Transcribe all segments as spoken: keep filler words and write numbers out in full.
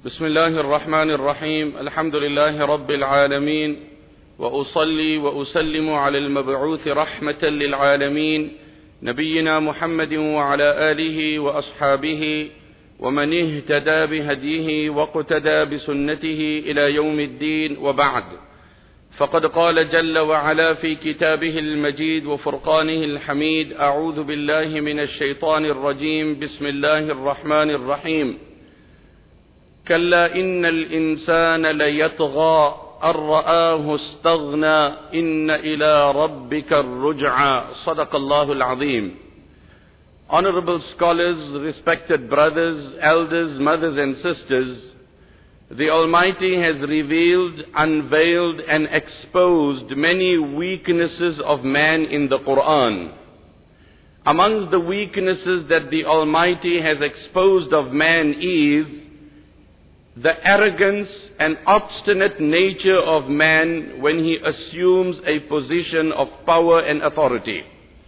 بسم الله الرحمن الرحيم الحمد لله رب العالمين وأصلي وأسلم على المبعوث رحمة للعالمين نبينا محمد وعلى آله وأصحابه ومن اهتدى بهديه واقتدى بسنته إلى يوم الدين، وبعد. فقد قال جل وعلا في كتابه المجيد وفرقانه الحميد: أعوذ بالله من الشيطان الرجيم، بسم الله الرحمن الرحيم. كلا إن الإنسان ليطغى أن رآه استغنى إن إلى ربك الرجعى. صدق الله العظيم. Honorable scholars, respected brothers, elders, mothers and sisters, the Almighty has revealed, unveiled and exposed many weaknesses of man in the Quran. Amongst the weaknesses that the Almighty has exposed of man is the arrogance and obstinate nature of man when he assumes a position of power and authority.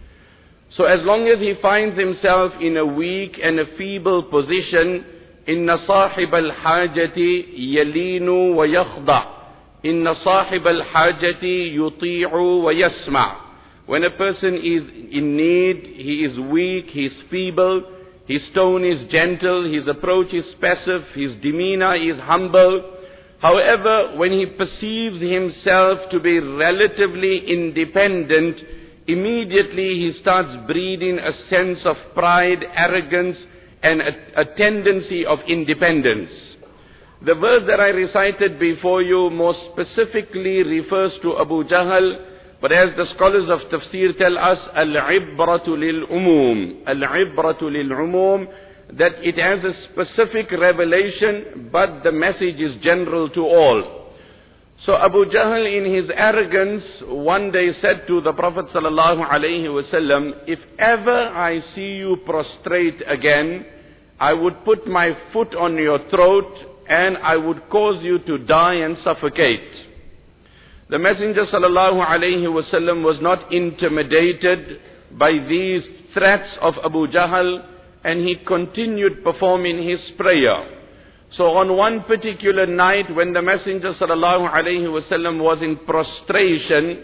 So as long as he finds himself in a weak and a feeble position, inna sahib al-hajati yalinu wa yakhda, inna sahib al-hajati yuti'u wa yasma'. When a person is in need, he is weak, he is feeble, his tone is gentle, his approach is passive, his demeanor is humble. However, when he perceives himself to be relatively independent, immediately he starts breeding a sense of pride, arrogance, and a, a tendency of independence. The verse that I recited before you more specifically refers to Abu Jahl, but as the scholars of tafsir tell us, al-ibratu lil-umum, al-ibratu lil-umum, that it has a specific revelation, but the message is general to all. So Abu Jahl, in his arrogance, one day said to the Prophet sallallahu alaihi wasallam, if ever I see you prostrate again, I would put my foot on your throat and I would cause you to die and suffocate. The Messenger sallallahu alaihi wasallam was not intimidated by these threats of Abu Jahl, and he continued performing his prayer. So on one particular night when the Messenger sallallahu alaihi wasallam was in prostration,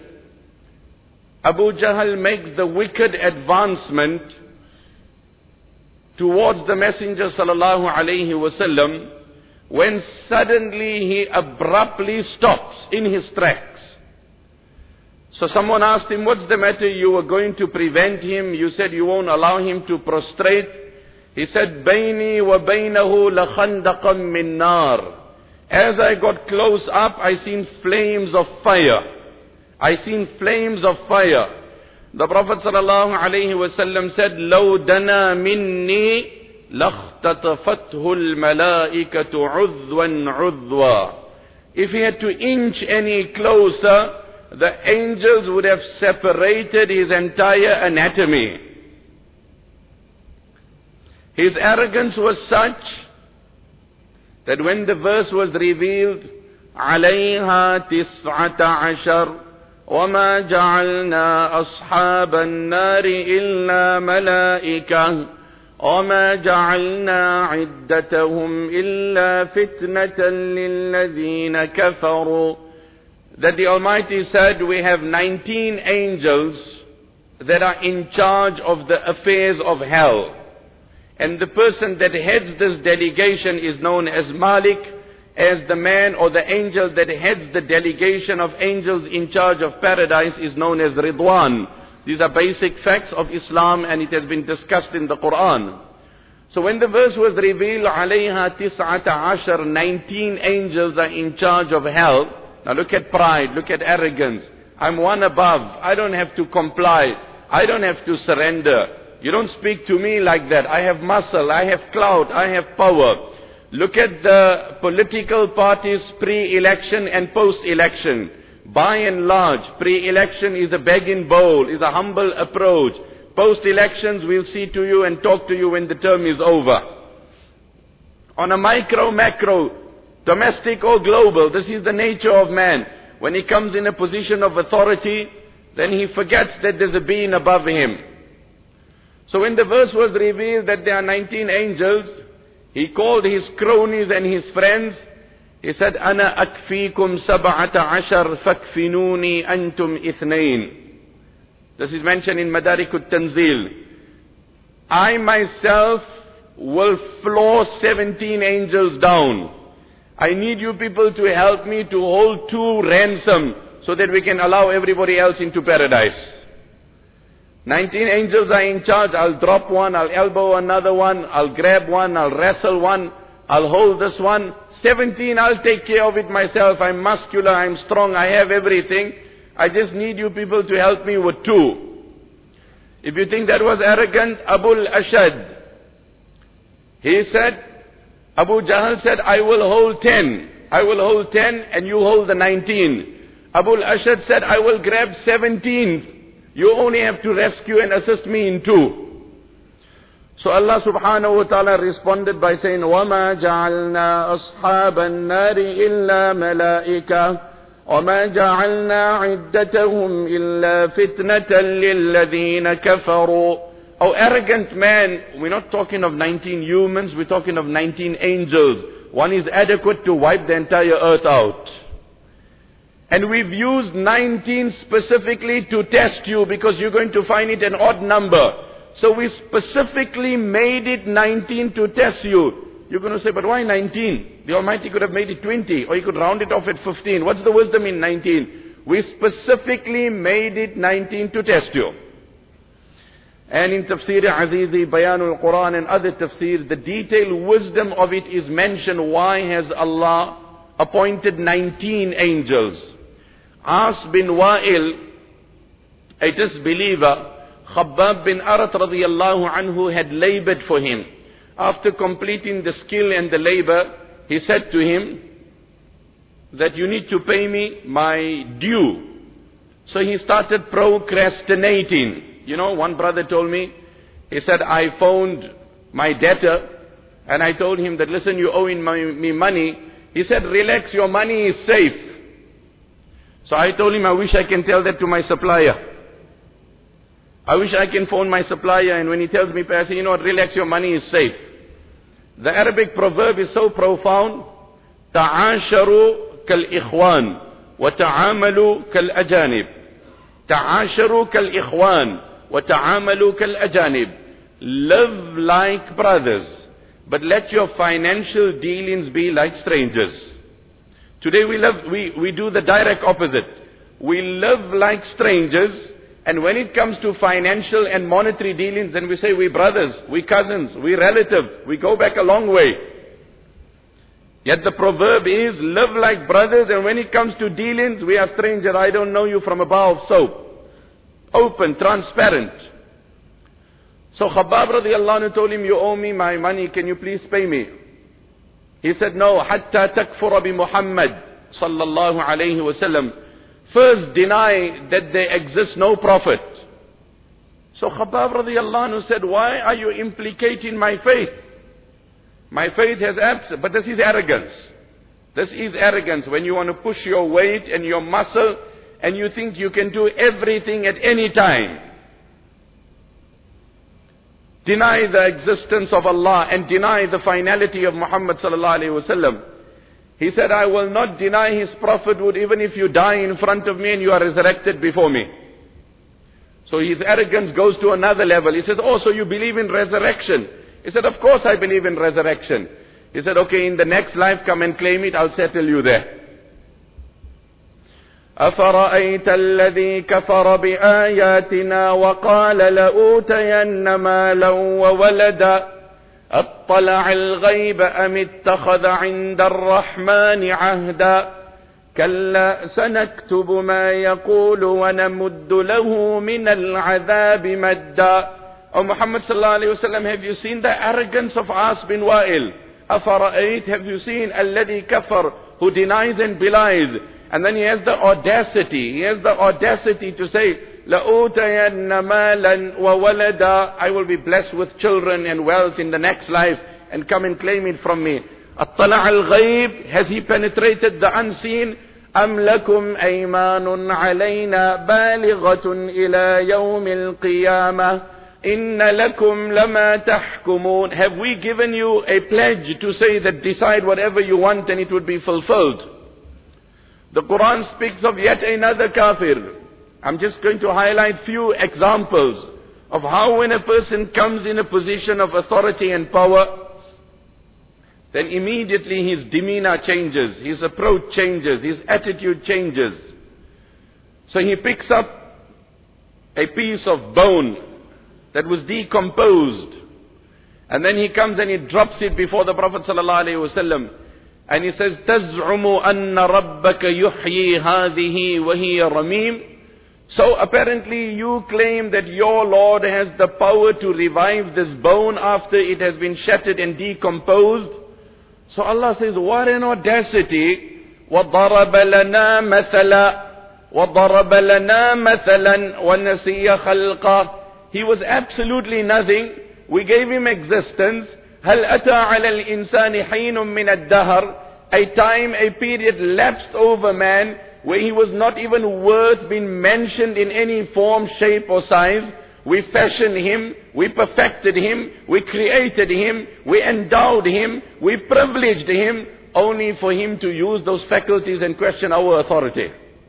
Abu Jahl makes the wicked advancement towards the Messenger sallallahu alaihi wasallam, when suddenly he abruptly stops in his tracks. So someone asked him, what's the matter? You were going to prevent him. You said you won't allow him to prostrate. He said, Baini wa bainahu la khandaqam min nar. As I got close up, I seen flames of fire. I seen flames of fire. The Prophet sallallahu alaihi wasallam said, Law dana minni lahtatafathu al-malaikatu udwan udwa. If he had to inch any closer, the angels would have separated his entire anatomy. His arrogance was such that when the verse was revealed, عَلَيْهَا تِسْعَةَ عَشَرٍ وَمَا جَعَلْنَا أَصْحَابَ النَّارِ إِلَّا مَلَائِكَةً وَمَا جَعَلْنَا عِدَّتَهُمْ إِلَّا فِتْنَةً لِلَّذِينَ كَفَرُوا. That the Almighty said, we have nineteen angels that are in charge of the affairs of hell. And the person that heads this delegation is known as Malik, as the man or the angel that heads the delegation of angels in charge of paradise is known as Ridwan. These are basic facts of Islam, and it has been discussed in the Quran. So when the verse was revealed, عَلَيْهَا تِسْعَةَ عَشَرٍ, nineteen angels are in charge of hell. Now look at pride, look at arrogance. I'm one above. I don't have to comply. I don't have to surrender. You don't speak to me like that. I have muscle, I have clout, I have power. Look at the political parties pre-election and post-election. By and large, pre-election is a begging bowl, is a humble approach. Post-elections, we'll see to you and talk to you when the term is over. On a micro, macro, domestic or global, this is the nature of man. When he comes in a position of authority, then he forgets that there's a being above him. So when the verse was revealed that there are nineteen angels, He called his cronies and his friends. He said, Ana akfikum sab'ata ashar fakfinuni antum ithnain. This is mentioned in Madarik al-Tanzil. I myself will floor seventeen angels down. I need you people to help me to hold two ransom so that we can allow everybody else into paradise. nineteen angels are in charge. I'll drop one, I'll elbow another one, I'll grab one, I'll wrestle one, I'll hold this one. seventeen, I'll take care of it myself. I'm muscular, I'm strong, I have everything. I just need you people to help me with two. If you think that was arrogant, Abul Ashad, he said, Abu Jahl said, I will hold ten. I will hold ten and you hold the nineteen. Abul Ashad said, I will grab seventeen. You only have to rescue and assist me in two. So Allah subhanahu wa ta'ala responded by saying, وَمَا جَعَلْنَا أَصْحَابَ النَّارِ إِلَّا مَلَائِكَةً وَمَا جَعَلْنَا عِدَّتَهُمْ إِلَّا فِتْنَةً لِلَّذِينَ كَفَرُوا. Oh arrogant man, we're not talking of nineteen humans, we're talking of nineteen angels. One is adequate to wipe the entire earth out. And we've used nineteen specifically to test you because you're going to find it an odd number. So we specifically made it nineteen to test you. You're going to say, but why nineteen? The Almighty could have made it twenty, or He could round it off at fifteen. What's the wisdom in nineteen? We specifically made it nineteen to test you. And in Tafsir Azizi, Bayanul Quran and other tafsir, the detailed wisdom of it is mentioned. Why has Allah appointed nineteen angels? As bin Wa'il, a disbeliever, Khabbab bin Arat radiyallahu anhu had labored for him. After completing the skill and the labor, he said to him that you need to pay me my due. So he started procrastinating. You know, one brother told me, he said, I phoned my debtor and I told him that, listen, you owe me money. He said, relax, your money is safe. So I told him, I wish I can tell that to my supplier. I wish I can phone my supplier, and when he tells me, I say, you know what, relax, your money is safe. The Arabic proverb is so profound. Ta'asharu kal-ikhwan wa ta'amalu kal-ajanib. Ta'asharu kal-ikhwan wa ta'amalu kal-ajanib. Live like brothers, but let your financial dealings be like strangers. Today we live, we, we do the direct opposite. We live like strangers. And when it comes to financial and monetary dealings, then we say we brothers, we cousins, we relatives, we go back a long way. Yet the proverb is, live like brothers, and when it comes to dealings, we are strangers. I don't know you from a bar of soap. Open, transparent. So Khabbab radiallahu anhu told him, you owe me my money, can you please pay me? He said, no, حَتَّى تَكْفُرَ بِمُحَمَّدٍ sallallahu alayhi wa sallam. First deny that there exists no prophet. So Khabbab radiallahu anhu said, why are you implicating my faith? My faith has absent. But this is arrogance. This is arrogance when you want to push your weight and your muscle and you think you can do everything at any time. Deny the existence of Allah and deny the finality of Muhammad sallallahu alayhi wa sallam. He said, I will not deny His prophethood even if you die in front of me and you are resurrected before me. So his arrogance goes to another level. He says, oh, so you believe in resurrection? He said, of course I believe in resurrection. He said, okay, in the next life, come and claim it, I'll settle you there. أَفَرَأَيْتَ الَّذِي كَفَرَ بِآيَاتِنَا وَقَالَ لَأُوتَيَنَّ مَالًا وَوَلَدًا أَطَّلَعَ الْغَيْبَ أَمِ اتَّخَذَ عِندَ الرَّحْمَنِ عَهْدًا كَلَّا سَنَكْتُبُ مَا يَقُولُ وَنَمُدُّ لَهُ مِنَ الْعَذَابِ مَدًّا. O Muhammad sallallahu alayhi wa sallam, have you seen the arrogance of As bin Wa'il? أَفَرَأَيْتَ, have you seen الَّذِي كَفَرْ, who denies and belies? And then he has the audacity, he has the audacity to say, لَأُوتَيَنَّ مَالًا وَوَلَدًا, I will be blessed with children and wealth in the next life, and come and claim it from me. أَطَّلَعَ الْغَيْبِ, has he penetrated the unseen? أَمْ لَكُمْ أَيْمَانٌ عَلَيْنَا بَالِغَةٌ إِلَى يَوْمِ الْقِيَامَةِ إِنَّ لَكُمْ لَمَا تَحْكُمُونَ. Have we given you a pledge to say that decide whatever you want and it would be fulfilled? The Quran speaks of yet another kafir. I'm just going to highlight few examples of how when a person comes in a position of authority and power, then immediately his demeanor changes, his approach changes, his attitude changes. So he picks up a piece of bone that was decomposed, and then he comes and he drops it before the Prophet ﷺ, and he says, تَزْعُمُ أَنَّ رَبَّكَ يُحْيِي هَذِهِ وَهِيَ رَمِيمٌ. So apparently you claim that your Lord has the power to revive this bone after it has been shattered and decomposed. So Allah says, what an audacity. وَضَرَبَ لَنَا مَثَلًا وَضَرَبَ لَنَا مَثَلًا وَنَسِيَ خَلْقًا. He was absolutely nothing. We gave him existence. هَلْ أَتَى عَلَى الْإِنسَانِ حِينٌ مِّنَ الدَّهَرِ. A time, a period lapsed over man where he was not even worth being mentioned in any form, shape or size. We fashioned him, we perfected him, we created him, we endowed him, we privileged him, only for him to use those faculties and question our authority.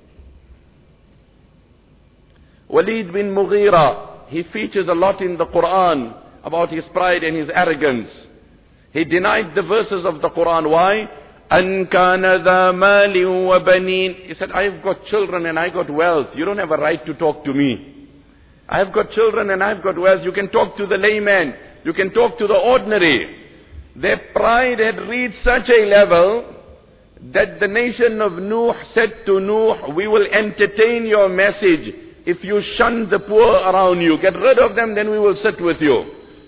Walid bin Mughira, he features a lot in the Quran about his pride and his arrogance. He denied the verses of the Quran. Why? أَن كَانَ ذَا مَالٍ وَبَنِينَ. He said, I've got children and I got wealth. You don't have a right to talk to me. I've got children and I've got wealth. You can talk to the layman. You can talk to the ordinary. Their pride had reached such a level that the nation of Nuh said to Nuh, we will entertain your message if you shun the poor around you. Get rid of them, then we will sit with you.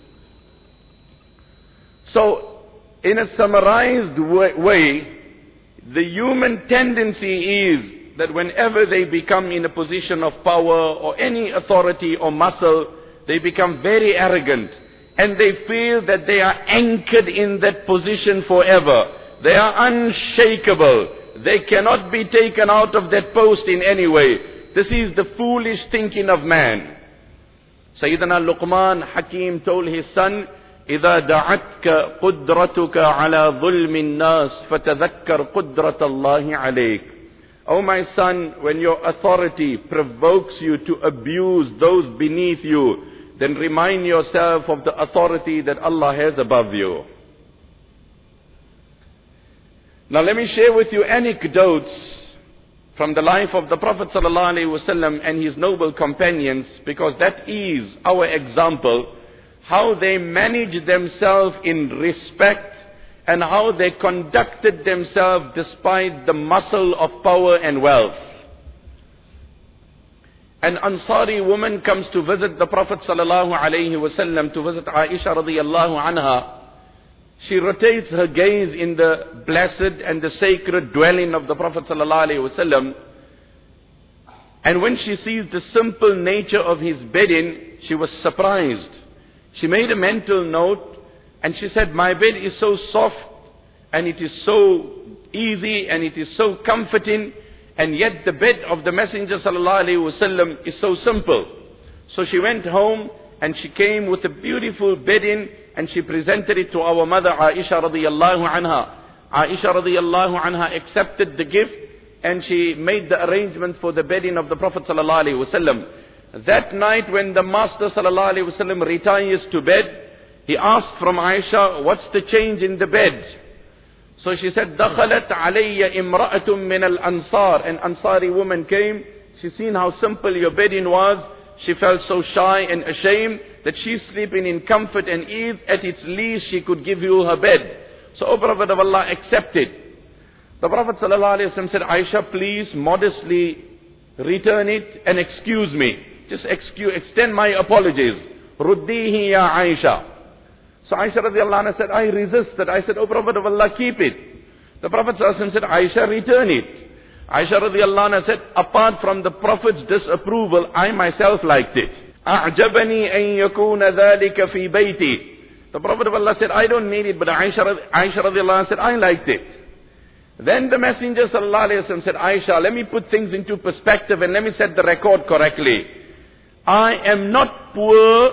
So, in a summarized way, the human tendency is that whenever they become in a position of power or any authority or muscle, they become very arrogant. And they feel that they are anchored in that position forever. They are unshakable. They cannot be taken out of that post in any way. This is the foolish thinking of man. Sayyidina Luqman Hakim told his son, إِذَا دَعَتْكَ قُدْرَتُكَ عَلَى ظُلْمِ النَّاسِ فَتَذَكَّرْ قُدْرَةَ اللَّهِ عَلَيْكَ. O my son, when your authority provokes you to abuse those beneath you, then remind yourself of the authority that Allah has above you. Now let me share with you anecdotes from the life of the Prophet ﷺ and his noble companions, because that is our example, how they managed themselves in respect and how they conducted themselves despite the muscle of power and wealth. An Ansari woman comes to visit the Prophet sallallahu alaihi wasallam, to visit Aisha radiyallahu anha. She rotates her gaze in the blessed and the sacred dwelling of the Prophet sallallahu alaihi wasallam, and when she sees the simple nature of his bedding, she was surprised. She made a mental note and she said, my bed is so soft and it is so easy and it is so comforting, and yet the bed of the Messenger sallallahu alaihi wasallam is so simple. So she went home and she came with a beautiful bedding and she presented it to our mother Aisha radiyallahu anha. Aisha radiyallahu anha accepted the gift and she made the arrangement for the bedding of the Prophet sallallahu alaihi wasallam. That night when the Master sallallahu alaihi wasallam retires to bed, he asked from Aisha, what's the change in the bed? So she said, دَخَلَتْ عَلَيَّ إِمْرَأَةٌ مِّنَ الْأَنصَارِ. An Ansari woman came. She seen how simple your bedding was. She felt so shy and ashamed that she's sleeping in comfort and ease. At its least she could give you her bed. So, O Prophet of Allah, accepted. The Prophet sallallahu alaihi wasallam said, Aisha, please modestly return it and excuse me. Just excuse, extend my apologies. Ruddihi ya Aisha. So Aisha radiallahu anha said, I resisted. I said, O Prophet of Allah, keep it. The Prophet sallallahu alaihi wasallam said, Aisha, return it. Aisha radiallahu anha said, apart from the Prophet's disapproval, I myself liked it. أعجبني أن يكون ذلك في بيتي. The Prophet of Allah said, I don't need it, but Aisha, Aisha radiallahu anha said, I liked it. Then the Messenger sallallahu alaihi wasallam said, Aisha, let me put things into perspective and let me set the record correctly. I am not poor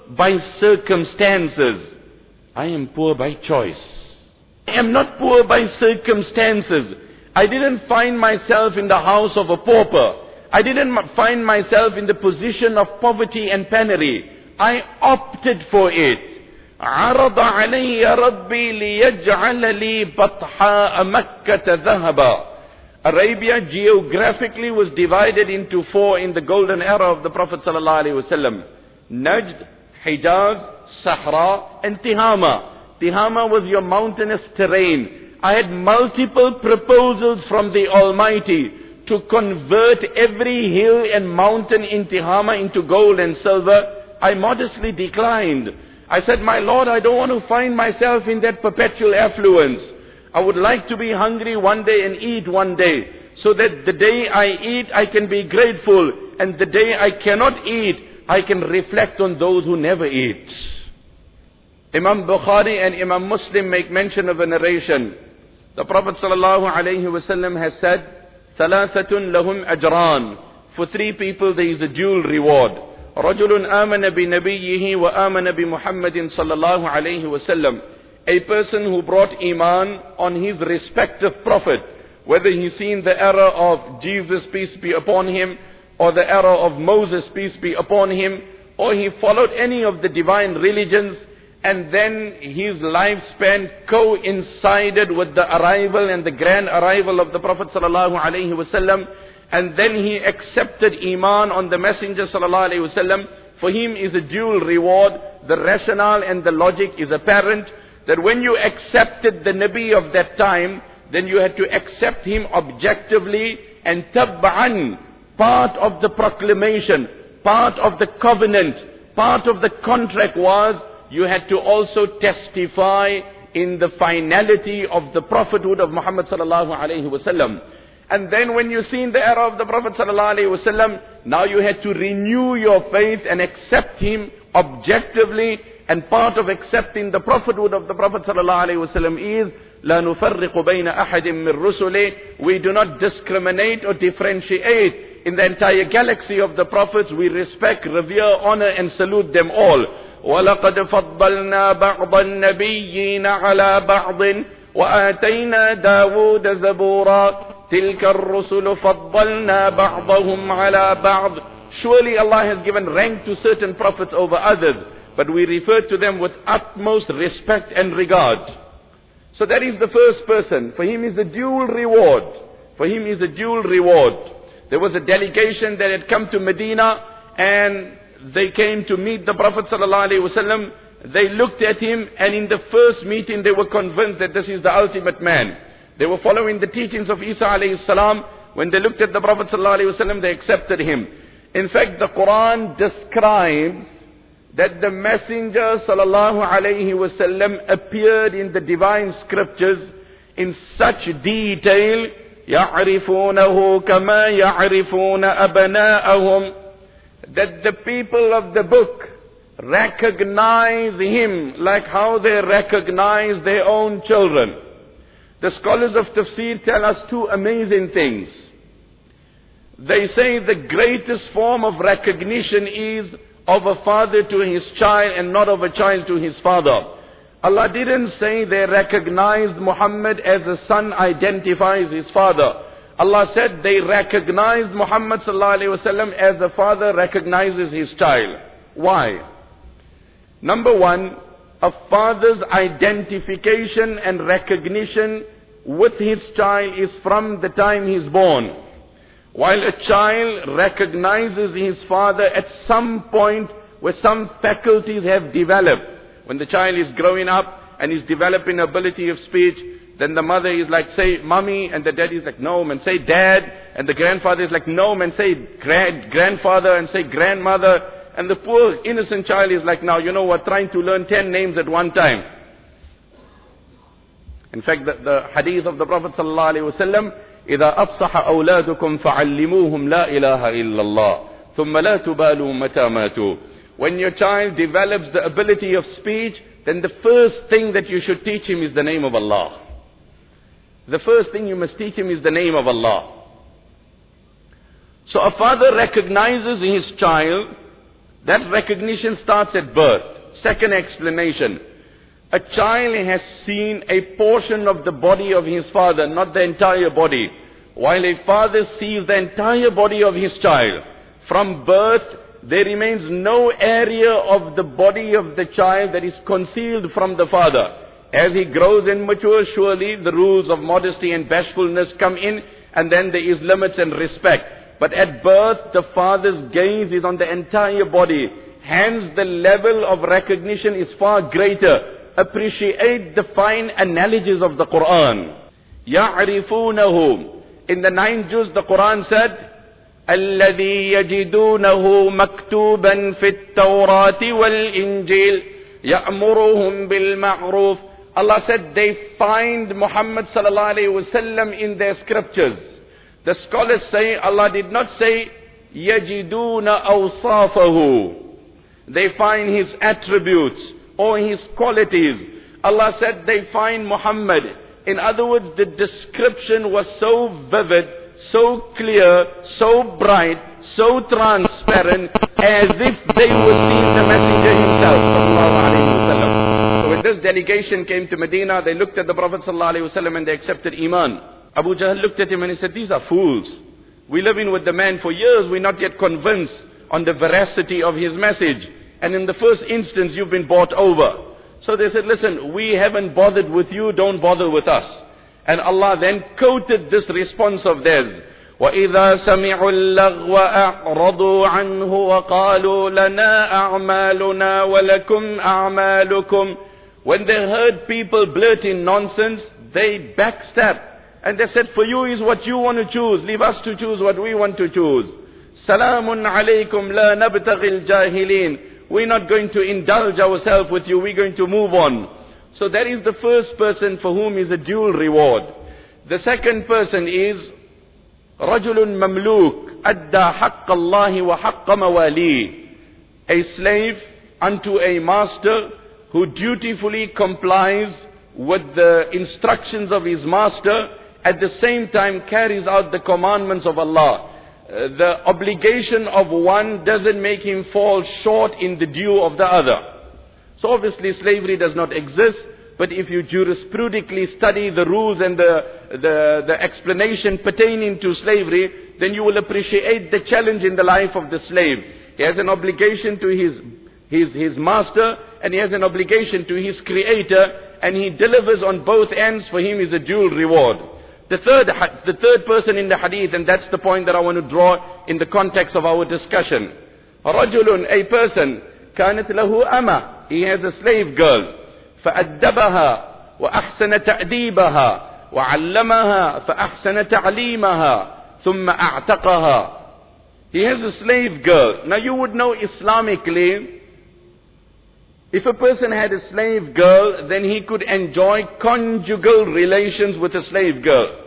by circumstances. I am poor by choice. I am not poor by circumstances. I didn't find myself in the house of a pauper. I didn't find myself in the position of poverty and penury. I opted for it. عرض علي ربي ليجعل لي بطحاء مكة ذهبا. Arabia geographically was divided into four in the golden era of the Prophet ﷺ. Najd, Hijaz, Sahra and Tihama. Tihama was your mountainous terrain. I had multiple proposals from the Almighty to convert every hill and mountain in Tihama into gold and silver. I modestly declined. I said, my Lord, I don't want to find myself in that perpetual affluence. I would like to be hungry one day and eat one day, so that the day I eat, I can be grateful, and the day I cannot eat, I can reflect on those who never eat. Imam Bukhari and Imam Muslim make mention of a narration. The Prophet ﷺ has said, ثَلَاثَةٌ لَهُمْ أَجْرَانِ. For three people there is a dual reward. رَجُلٌ آمَنَ بِنَبِيِّهِ وَآمَنَ بِمُحَمَّدٍ صَلَّى اللَّهُ عَلَيْهِ وَسَلَّمَ. A person who brought Iman on his respective prophet, whether he's seen the era of Jesus, peace be upon him, or the era of Moses, peace be upon him, or he followed any of the divine religions, and then his lifespan coincided with the arrival and the grand arrival of the Prophet sallallahu alaihi wasallam, and then he accepted Iman on the Messenger sallallahu alaihi wasallam. For him is a dual reward. The rationale and the logic is apparent that when you accepted the Nabi of that time, then you had to accept him objectively, and tab'an, part of the proclamation, part of the covenant, part of the contract was, you had to also testify in the finality of the prophethood of Muhammad sallallahu alaihi wasallam. And then when you see in the era of the Prophet sallallahu alaihi wasallam, now you had to renew your faith and accept him objectively. And part of accepting the prophethood of the Prophet sallallahu alaihi wasallam is لا نفرق بين أحد من رسله. We do not discriminate or differentiate in the entire galaxy of the prophets. We respect, revere, honor and salute them all. وَلَقَدْ فَضَّلْنَا بَعْضَ النَّبِيِّينَ عَلَى بَعْضٍ وَآتَيْنَا دَاوُودَ زَبُورًا تِلْكَ الرُّسُلُ فَضَّلْنَا بَعْضَهُمْ عَلَى بَعْضٍ. Surely Allah has given rank to certain prophets over others, but we refer to them with utmost respect and regard. So that is the first person. For him is a dual reward. For him is a dual reward. There was a delegation that had come to Medina, and they came to meet the Prophet sallallahu alaihi wasallam. They looked at him, and in the first meeting they were convinced that this is the ultimate man. They were following the teachings of Isa alayhi salam. When they looked at the Prophet sallallahu alaihi wasallam, they accepted him. In fact, the Quran describes that the Messenger sallallahu alaihi wasallam appeared in the divine scriptures in such detail, يَعْرِفُونَهُ كَمَا يَعْرِفُونَ أَبْنَاءَهُمْ, that the people of the book recognize him like how they recognize their own children. The scholars of tafsir tell us two amazing things. They say the greatest form of recognition is of a father to his child and not of a child to his father. Allah didn't say they recognized Muhammad as a son identifies his father. Allah said they recognized Muhammad sallallahu alaihi wasallam as a father recognizes his child. Why? Number one, a father's identification and recognition with his child is from the time he's born. While a child recognizes his father at some point where some faculties have developed. When the child is growing up and is developing ability of speech, then the mother is like, say, mommy, and the daddy is like, no, man, say dad, and the grandfather is like, no, man, say grand, grandfather, and say grandmother, and the poor innocent child is like, now, you know what, trying to learn ten names at one time. In fact, the, the hadith of the Prophet sallallahu alaihi wasallam, إذا أفصح أولادكم فعلموهم لا إله إلا الله ثم لا تبالوا متى ماتوا. When your child develops the ability of speech, then the first thing that you should teach him is the name of Allah. The first thing you must teach him is the name of Allah. So a father recognizes his child That recognition starts at birth. Second explanation. A child has seen a portion of the body of his father, not the entire body. While a father sees the entire body of his child. From birth, there remains no area of the body of the child that is concealed from the father. As he grows and matures, surely the rules of modesty and bashfulness come in, and then there is limits and respect. But at birth, the father's gaze is on the entire body. Hence, the level of recognition is far greater. Appreciate the fine analogies of the Quran. يَعْرِفُونَهُ. In the ninth juz, the Quran said, الَّذِي يَجِدُونَهُ مَكْتُوبًا فِي التَّوْرَاةِ وَالْإِنْجِيلِ يَأْمُرُهُمْ بِالْمَعْرُوفِ. Allah said they find Muhammad sallallahu alayhi wasallam in their scriptures. The scholars say Allah did not say يَجِدُونَ أَوْصَافَهُ. They find his attributes or his qualities. Allah said they find Muhammad. In other words, the description was so vivid, so clear, so bright, so transparent, as if they were seeing the messenger himself, sallallahu alayhi wasallam. So when this delegation came to Medina, they looked at the Prophet sallallahu alayhi wasallam and they accepted Iman. Abu Jahl looked at him and he said, these are fools. We live in with the man for years, we're not yet convinced on the veracity of his message. And in the first instance, you've been bought over. So they said, listen, we haven't bothered with you, don't bother with us. And Allah then quoted this response of theirs. وَإِذَا سَمِعُوا اللَّغْوَ أَعْرَضُوا عَنْهُ وَقَالُوا لَنَا أَعْمَالُنَا وَلَكُمْ أَعْمَالُكُمْ. When they heard people blurting nonsense, they backstabbed. And they said, for you is what you want to choose. Leave us to choose what we want to choose. سَلَامٌ عَلَيْكُمْ لَا نَبْتَغِي الْجَاهِلِينَ. We're not going to indulge ourselves with you. We're going to move on. So that is the first person for whom is a dual reward. The second person is رَجُلٌ مَمْلُوكٌ أَدَّى حَقَّ اللَّهِ وَحَقَّ مَوَالِيهِ. A slave unto a master who dutifully complies with the instructions of his master, at the same time carries out the commandments of Allah. Uh, the obligation of one doesn't make him fall short in the due of the other. So obviously slavery does not exist, but if you jurisprudically study the rules and the, the, the explanation pertaining to slavery, then you will appreciate the challenge in the life of the slave. He has an obligation to his, his, his master, and he has an obligation to his creator, and he delivers on both ends. For him is a dual reward. The third, the third person in the hadith, and that's the point that I want to draw in the context of our discussion. رَجُلٌ, a person, كَانَتْ لَهُ أَمَةٌ. He has a slave girl. فَأَدَّبَهَا وَأَحْسَنَ تَأْدِيبَهَا وَعَلَّمَهَا فَأَحْسَنَ تَعْلِيمَهَا ثُمَّ أَعْتَقَهَا. He has a slave girl. Now you would know Islamically, if a person had a slave girl, then he could enjoy conjugal relations with a slave girl.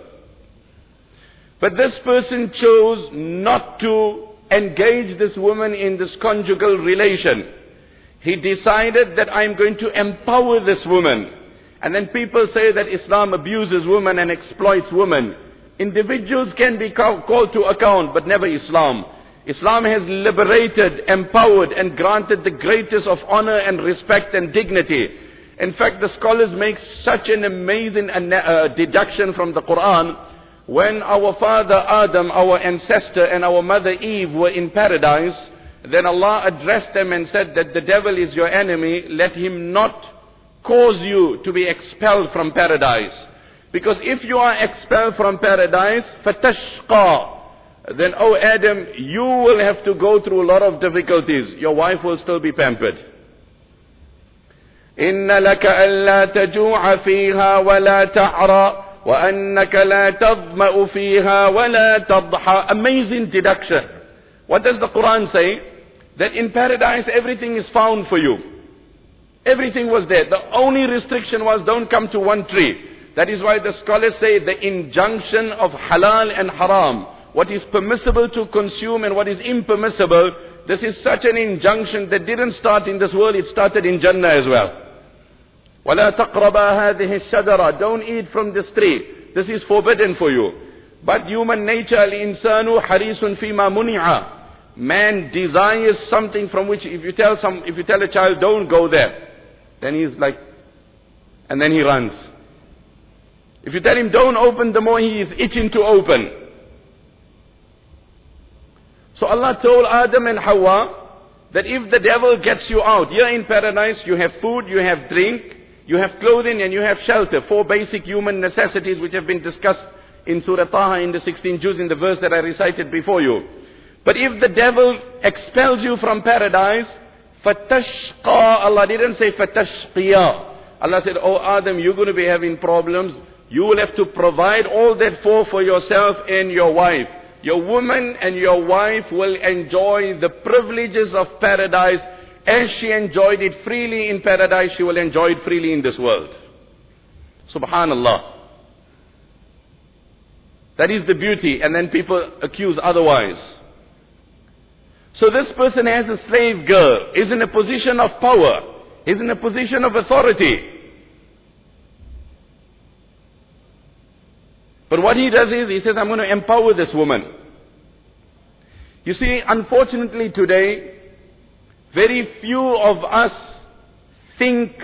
But this person chose not to engage this woman in this conjugal relation. He decided that I'm going to empower this woman. And then people say that Islam abuses women and exploits women. Individuals can be called to account, but never Islam. Islam has liberated, empowered, and granted the greatest of honor and respect and dignity. In fact, the scholars make such an amazing uh, deduction from the Quran. When our father Adam, our ancestor, and our mother Eve were in paradise, then Allah addressed them and said that the devil is your enemy. Let him not cause you to be expelled from paradise. Because if you are expelled from paradise, فَتَشْقَى, then, oh Adam, you will have to go through a lot of difficulties. Your wife will still be pampered. إِنَّ لَكَ أَلَّا تَجُوعَ فِيهَا وَلَا تَعْرَى وَأَنَّكَ لَا تَظْمَأُ فِيهَا وَلَا تَضْحَى. Amazing deduction. What does the Quran say? That in paradise everything is found for you. Everything was there. The only restriction was don't come to one tree. That is why the scholars say the injunction of halal and haram, what is permissible to consume and what is impermissible, this is such an injunction that didn't start in this world, it started in Jannah as well. وَلَا تَقْرَبَا هَذِهِ الشَّجَرَةِ. Don't eat from this tree. This is forbidden for you. But human nature, الْإِنسَانُ حَرِيصٌ فِي مَا مُنِعَ. man desires something from which if you tell some, if you tell a child, don't go there, then he's like, and then he runs. If you tell him, don't open the more, he is itching to open. So Allah told Adam and Hawa that if the devil gets you out, here in paradise you have food, you have drink, you have clothing and you have shelter. Four basic human necessities which have been discussed in Surah Taha in the sixteen juz in the verse that I recited before you. But if the devil expels you from paradise, فَتَشْقَى, Allah didn't say فَتَشْقِيَا. Allah said, oh Adam, you're going to be having problems. You will have to provide all that for for yourself and your wife. Your woman and your wife will enjoy the privileges of paradise. As she enjoyed it freely in paradise, she will enjoy it freely in this world. Subhanallah. That is the beauty, and then people accuse otherwise. So this person has a slave girl, is in a position of power, is in a position of authority. But what he does is, he says, I'm going to empower this woman. You see, unfortunately today, very few of us think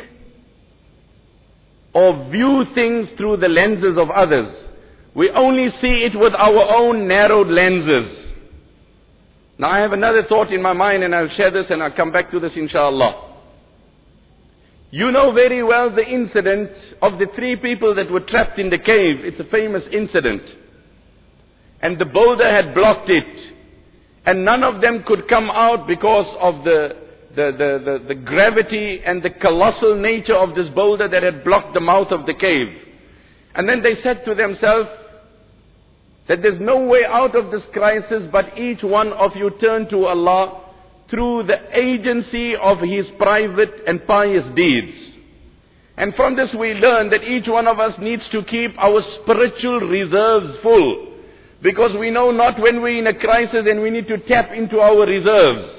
or view things through the lenses of others. We only see it with our own narrowed lenses. Now I have another thought in my mind and I'll share this and I'll come back to this inshallah. You know very well the incident of the three people that were trapped in the cave. It's a famous incident. And the boulder had blocked it. And none of them could come out because of the, the, the, the, the gravity and the colossal nature of this boulder that had blocked the mouth of the cave. And then they said to themselves that there's no way out of this crisis but each one of you turn to Allah through the agency of his private and pious deeds. And from this we learn that each one of us needs to keep our spiritual reserves full. Because we know not when we're in a crisis and we need to tap into our reserves.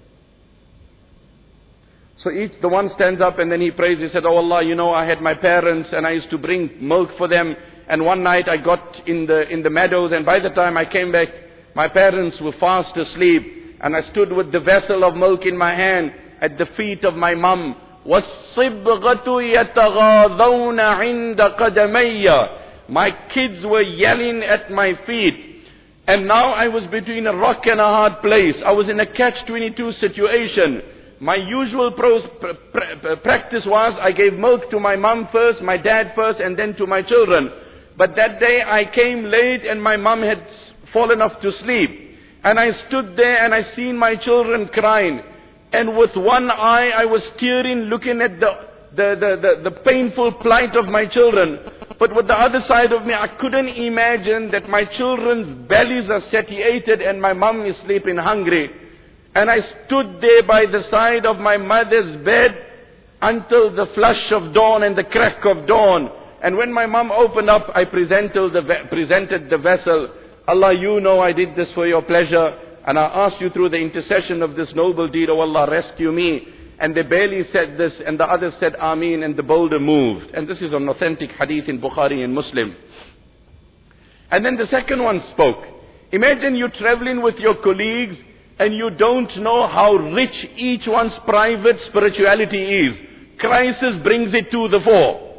So each, the one stands up and then he prays, he said, oh Allah, you know, I had my parents and I used to bring milk for them. And one night I got in the, in the meadows and by the time I came back, my parents were fast asleep. And I stood with the vessel of milk in my hand at the feet of my mum. وَالصِّبْغَةُ يَتَغَاضَوْنَ عِنْدَ قَدَمَيَّ. My kids were yelling at my feet. And now I was between a rock and a hard place. I was in a catch twenty-two situation. My usual pros, pr pr practice was I gave milk to my mum first, my dad first, and then to my children. But that day I came late and my mum had fallen off to sleep. And I stood there and I seen my children crying. And with one eye I was tearing, looking at the, the, the, the, the painful plight of my children. But with the other side of me, I couldn't imagine that my children's bellies are satiated and my mum is sleeping hungry. And I stood there by the side of my mother's bed until the flush of dawn and the crack of dawn. And when my mum opened up, I presented the, presented the vessel. Allah, you know I did this for your pleasure. And I ask you through the intercession of this noble deed, oh Allah, rescue me. And they barely said this, and the others said Ameen, and the boulder moved. And this is an authentic hadith in Bukhari and Muslim. And then the second one spoke. Imagine you traveling with your colleagues, and you don't know how rich each one's private spirituality is. Crisis brings it to the fore.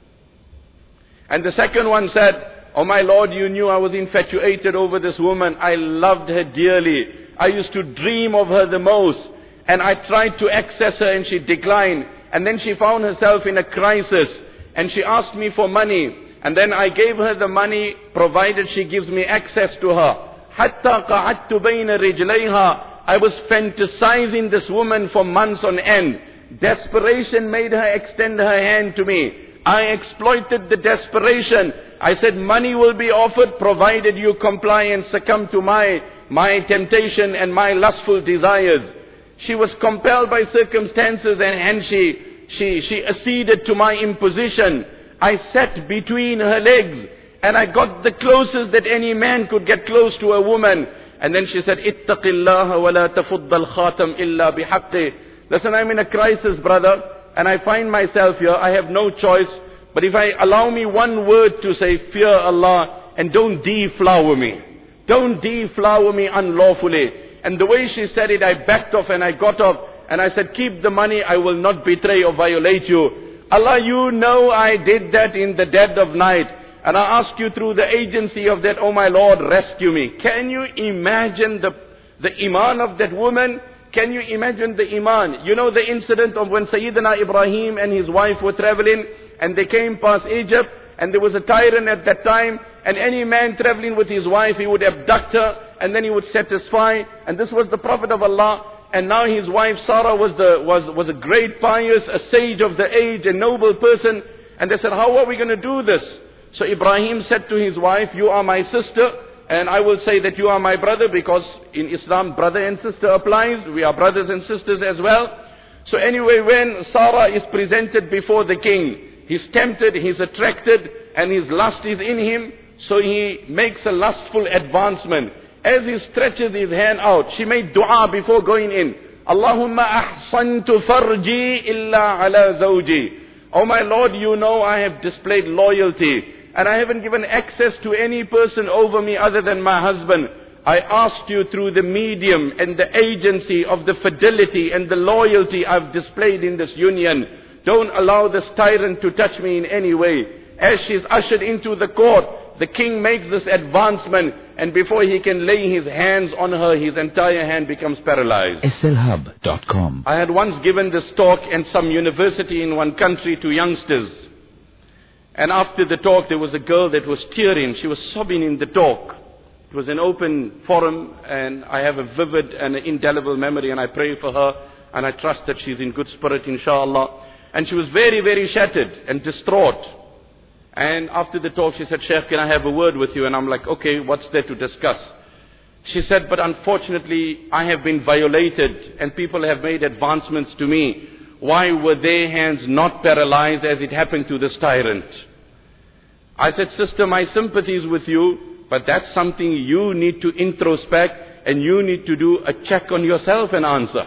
And the second one said, oh my Lord, you knew I was infatuated over this woman. I loved her dearly. I used to dream of her the most. And I tried to access her and she declined. And then she found herself in a crisis. And she asked me for money. And then I gave her the money provided she gives me access to her. حَتَّى قَعَدْتُ بَيْنَ رِجْلَيْهَا. I was fantasizing this woman for months on end. Desperation made her extend her hand to me. I exploited the desperation. I said money will be offered provided you comply and succumb to my, my temptation and my lustful desires. She was compelled by circumstances and hence she, she, she acceded to my imposition. I sat between her legs and I got the closest that any man could get close to a woman. And then she said, اتَّقِ اللَّهَ وَلَا تَفُضَّ الْخَاتَمْ إِلَّا بِحَقِّهِ. Listen, I'm in a crisis, brother, and I find myself here. I have no choice. But if I allow me one word to say, fear Allah, and don't deflower me. Don't deflower me unlawfully. And the way she said it, I backed off and I got off. And I said, keep the money, I will not betray or violate you. Allah, you know I did that in the dead of night. And I ask you through the agency of that, oh my Lord, rescue me. Can you imagine the, the iman of that woman? Can you imagine the iman? You know the incident of when Sayyidina Ibrahim and his wife were traveling and they came past Egypt and there was a tyrant at that time, and any man traveling with his wife, he would abduct her and then he would satisfy. And this was the Prophet of Allah. And now his wife Sarah was, the, was, was a great pious, a sage of the age, a noble person. And they said, how are we going to do this? So Ibrahim said to his wife, you are my sister, and I will say that you are my brother, because in Islam brother and sister applies. We are brothers and sisters as well. So anyway, when Sarah is presented before the king, he's tempted, he's attracted, and his lust is in him. So he makes a lustful advancement. As he stretches his hand out, she made dua before going in. Allahumma ahsantu farji illa ala zawji. Oh my Lord, you know I have displayed loyalty, and I haven't given access to any person over me other than my husband. I asked you through the medium and the agency of the fidelity and the loyalty I've displayed in this union. Don't allow this tyrant to touch me in any way. As she's ushered into the court, the king makes this advancement, and before he can lay his hands on her, his entire hand becomes paralyzed. S L hub dot com. I had once given this talk in some university in one country to youngsters. And after the talk, there was a girl that was tearing. She was sobbing in the talk. It was an open forum, and I have a vivid and indelible memory, and I pray for her, and I trust that she's in good spirit, inshallah. And she was very, very shattered and distraught. And after the talk, she said, Sheikh, can I have a word with you? And I'm like, okay, what's there to discuss? She said, but unfortunately, I have been violated, and people have made advancements to me. Why were their hands not paralyzed as it happened to this tyrant? I said, sister, my sympathies with you, but that's something you need to introspect, and you need to do a check on yourself and answer.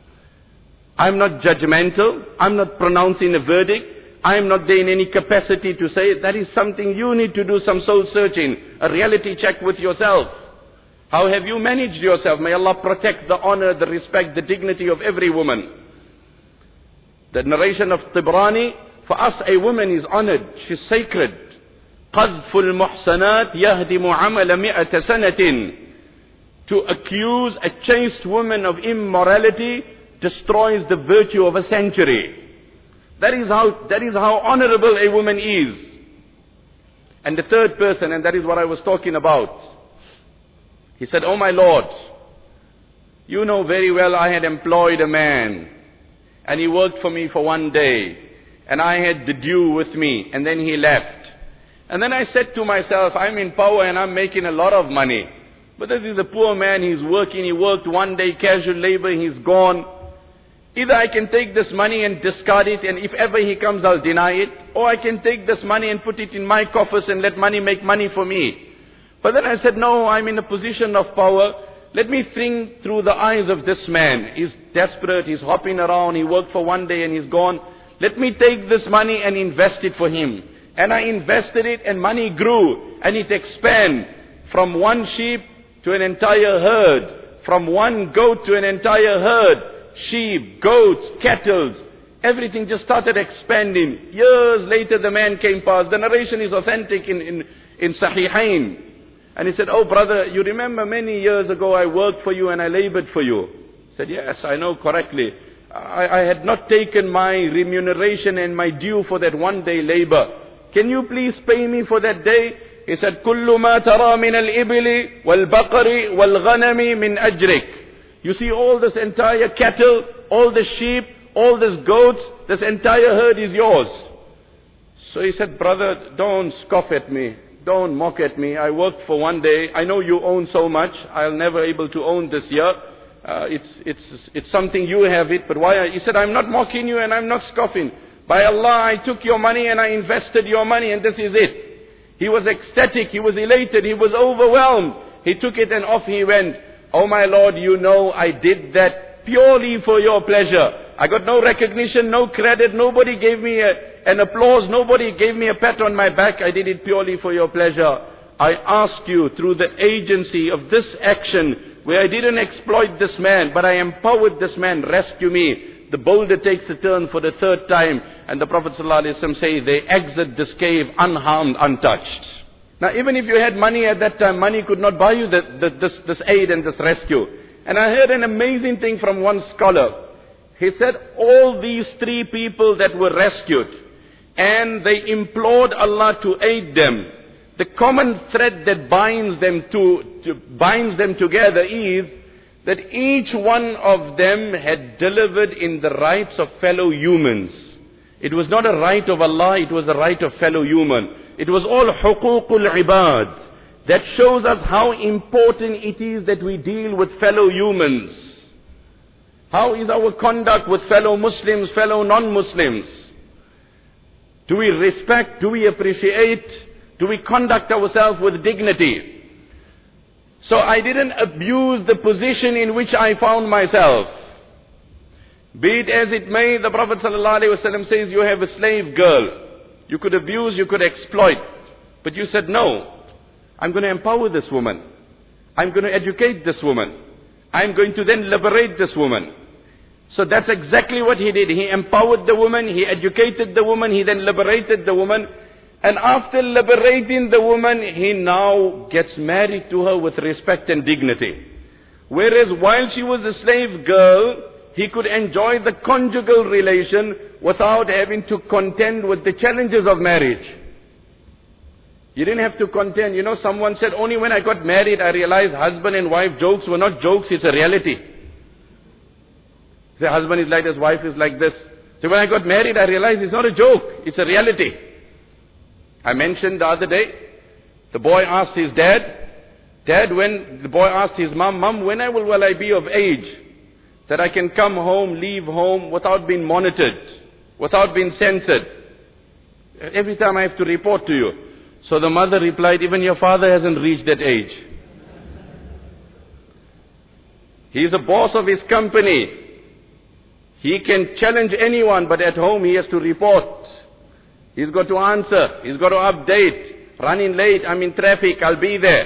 I'm not judgmental. I'm not pronouncing a verdict. I am not there in any capacity to say that is something you need to do some soul searching, a reality check with yourself. How have you managed yourself? May Allah protect the honor, the respect, the dignity of every woman. The narration of Tibrani, for us a woman is honored, she's sacred. قَذْفُ الْمُحْسَنَاتِ يَهْدِمُ عَمَلَ مِئَةَ سَنَةٍ. To accuse a chaste woman of immorality destroys the virtue of a century. That is how, that is how honorable a woman is. And the third person, and that is what I was talking about. He said, oh my Lord, you know very well I had employed a man, and he worked for me for one day, and I had the due with me, and then he left. And then I said to myself, I'm in power and I'm making a lot of money. But this is a poor man, he's working, he worked one day, casual labor, he's gone. Either I can take this money and discard it, and if ever he comes, I'll deny it. Or I can take this money and put it in my coffers and let money make money for me. But then I said, no, I'm in a position of power. Let me think through the eyes of this man. He's desperate, he's hopping around, he worked for one day and he's gone. Let me take this money and invest it for him. And I invested it, and money grew, and it expanded from one sheep to an entire herd, from one goat to an entire herd. Sheep, goats, cattle, everything just started expanding. Years later the man came past. The narration is authentic in, in, in Sahihain. And he said, oh brother, you remember many years ago I worked for you and I labored for you. He said, yes, I know correctly. I, I had not taken my remuneration and my due for that one day labor. Can you please pay me for that day? He said, كُلُّ مَا تَرَى مِنَ الْإِبِلِ وَالْبَقَرِ وَالْغَنَمِ مِنْ أَجْرِكَ. You see all this entire cattle, all the sheep, all this goats, this entire herd is yours. So he said, brother, don't scoff at me. Don't mock at me. I worked for one day. I know you own so much. I'll never able to own this year. Uh, it's, it's, it's something you have it, but why? Are, he said, I'm not mocking you and I'm not scoffing. By Allah, I took your money and I invested your money, and this is it. He was ecstatic. He was elated. He was overwhelmed. He took it and off he went. Oh my Lord, you know I did that purely for your pleasure. I got no recognition, no credit. Nobody gave me a, an applause. Nobody gave me a pat on my back. I did it purely for your pleasure. I ask you through the agency of this action, where I didn't exploit this man, but I empowered this man, rescue me. The boulder takes a turn for the third time, and the Prophet ﷺ says they exit this cave unharmed, untouched. Now even if you had money at that time, money could not buy you the, the, this, this aid and this rescue. And I heard an amazing thing from one scholar. He said all these three people that were rescued, and they implored Allah to aid them, the common thread that binds them to, to binds them together is that each one of them had delivered in the rights of fellow humans. It was not a right of Allah, it was a right of fellow human. It was all huququl ibad. That shows us how important it is that we deal with fellow humans. How is our conduct with fellow Muslims, fellow non-Muslims? Do we respect? Do we appreciate? Do we conduct ourselves with dignity? So I didn't abuse the position in which I found myself. Be it as it may, the Prophet ﷺ says you have a slave girl. You could abuse, you could exploit. But you said, no, I'm going to empower this woman. I'm going to educate this woman. I'm going to then liberate this woman. So that's exactly what he did. He empowered the woman, he educated the woman, he then liberated the woman. And after liberating the woman, he now gets married to her with respect and dignity. Whereas while she was a slave girl, he could enjoy the conjugal relation without having to contend with the challenges of marriage. You didn't have to contend. You know, someone said, only when I got married, I realized husband and wife jokes were not jokes, it's a reality. The husband is like this, wife is like this. So when I got married, I realized it's not a joke, it's a reality. I mentioned the other day, the boy asked his dad, Dad, when the boy asked his mom, Mom, when I will, will I be of age that I can come home, leave home without being monitored, without being censored? Every time I have to report to you. So the mother replied, even your father hasn't reached that age. He's the boss of his company. He can challenge anyone, but at home he has to report. He's got to answer. He's got to update. Running late, I'm in traffic, I'll be there.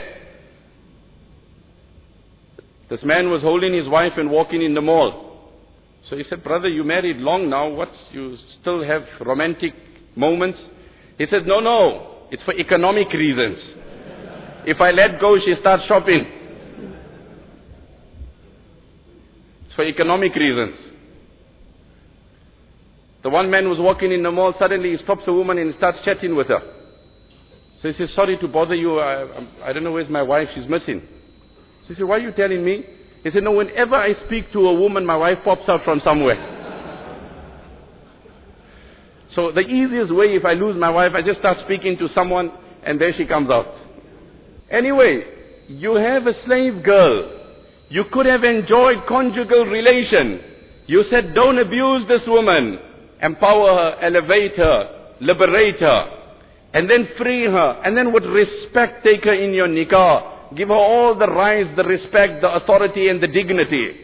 This man was holding his wife and walking in the mall. So he said, brother, you married long now, what's, you still have romantic moments? He said, no, no. It's for economic reasons. If I let go, she starts shopping. It's for economic reasons. The one man was walking in the mall, suddenly he stops a woman and starts chatting with her. So he says, sorry to bother you, I, I don't know where's my wife, she's missing. So he said, why are you telling me? He said, no, whenever I speak to a woman, my wife pops out from somewhere. So the easiest way, if I lose my wife, I just start speaking to someone and there she comes out. Anyway, you have a slave girl. You could have enjoyed conjugal relation. You said, don't abuse this woman. Empower her, elevate her, liberate her, and then free her, and then with respect take her in your nikah. Give her all the rights, the respect, the authority and the dignity.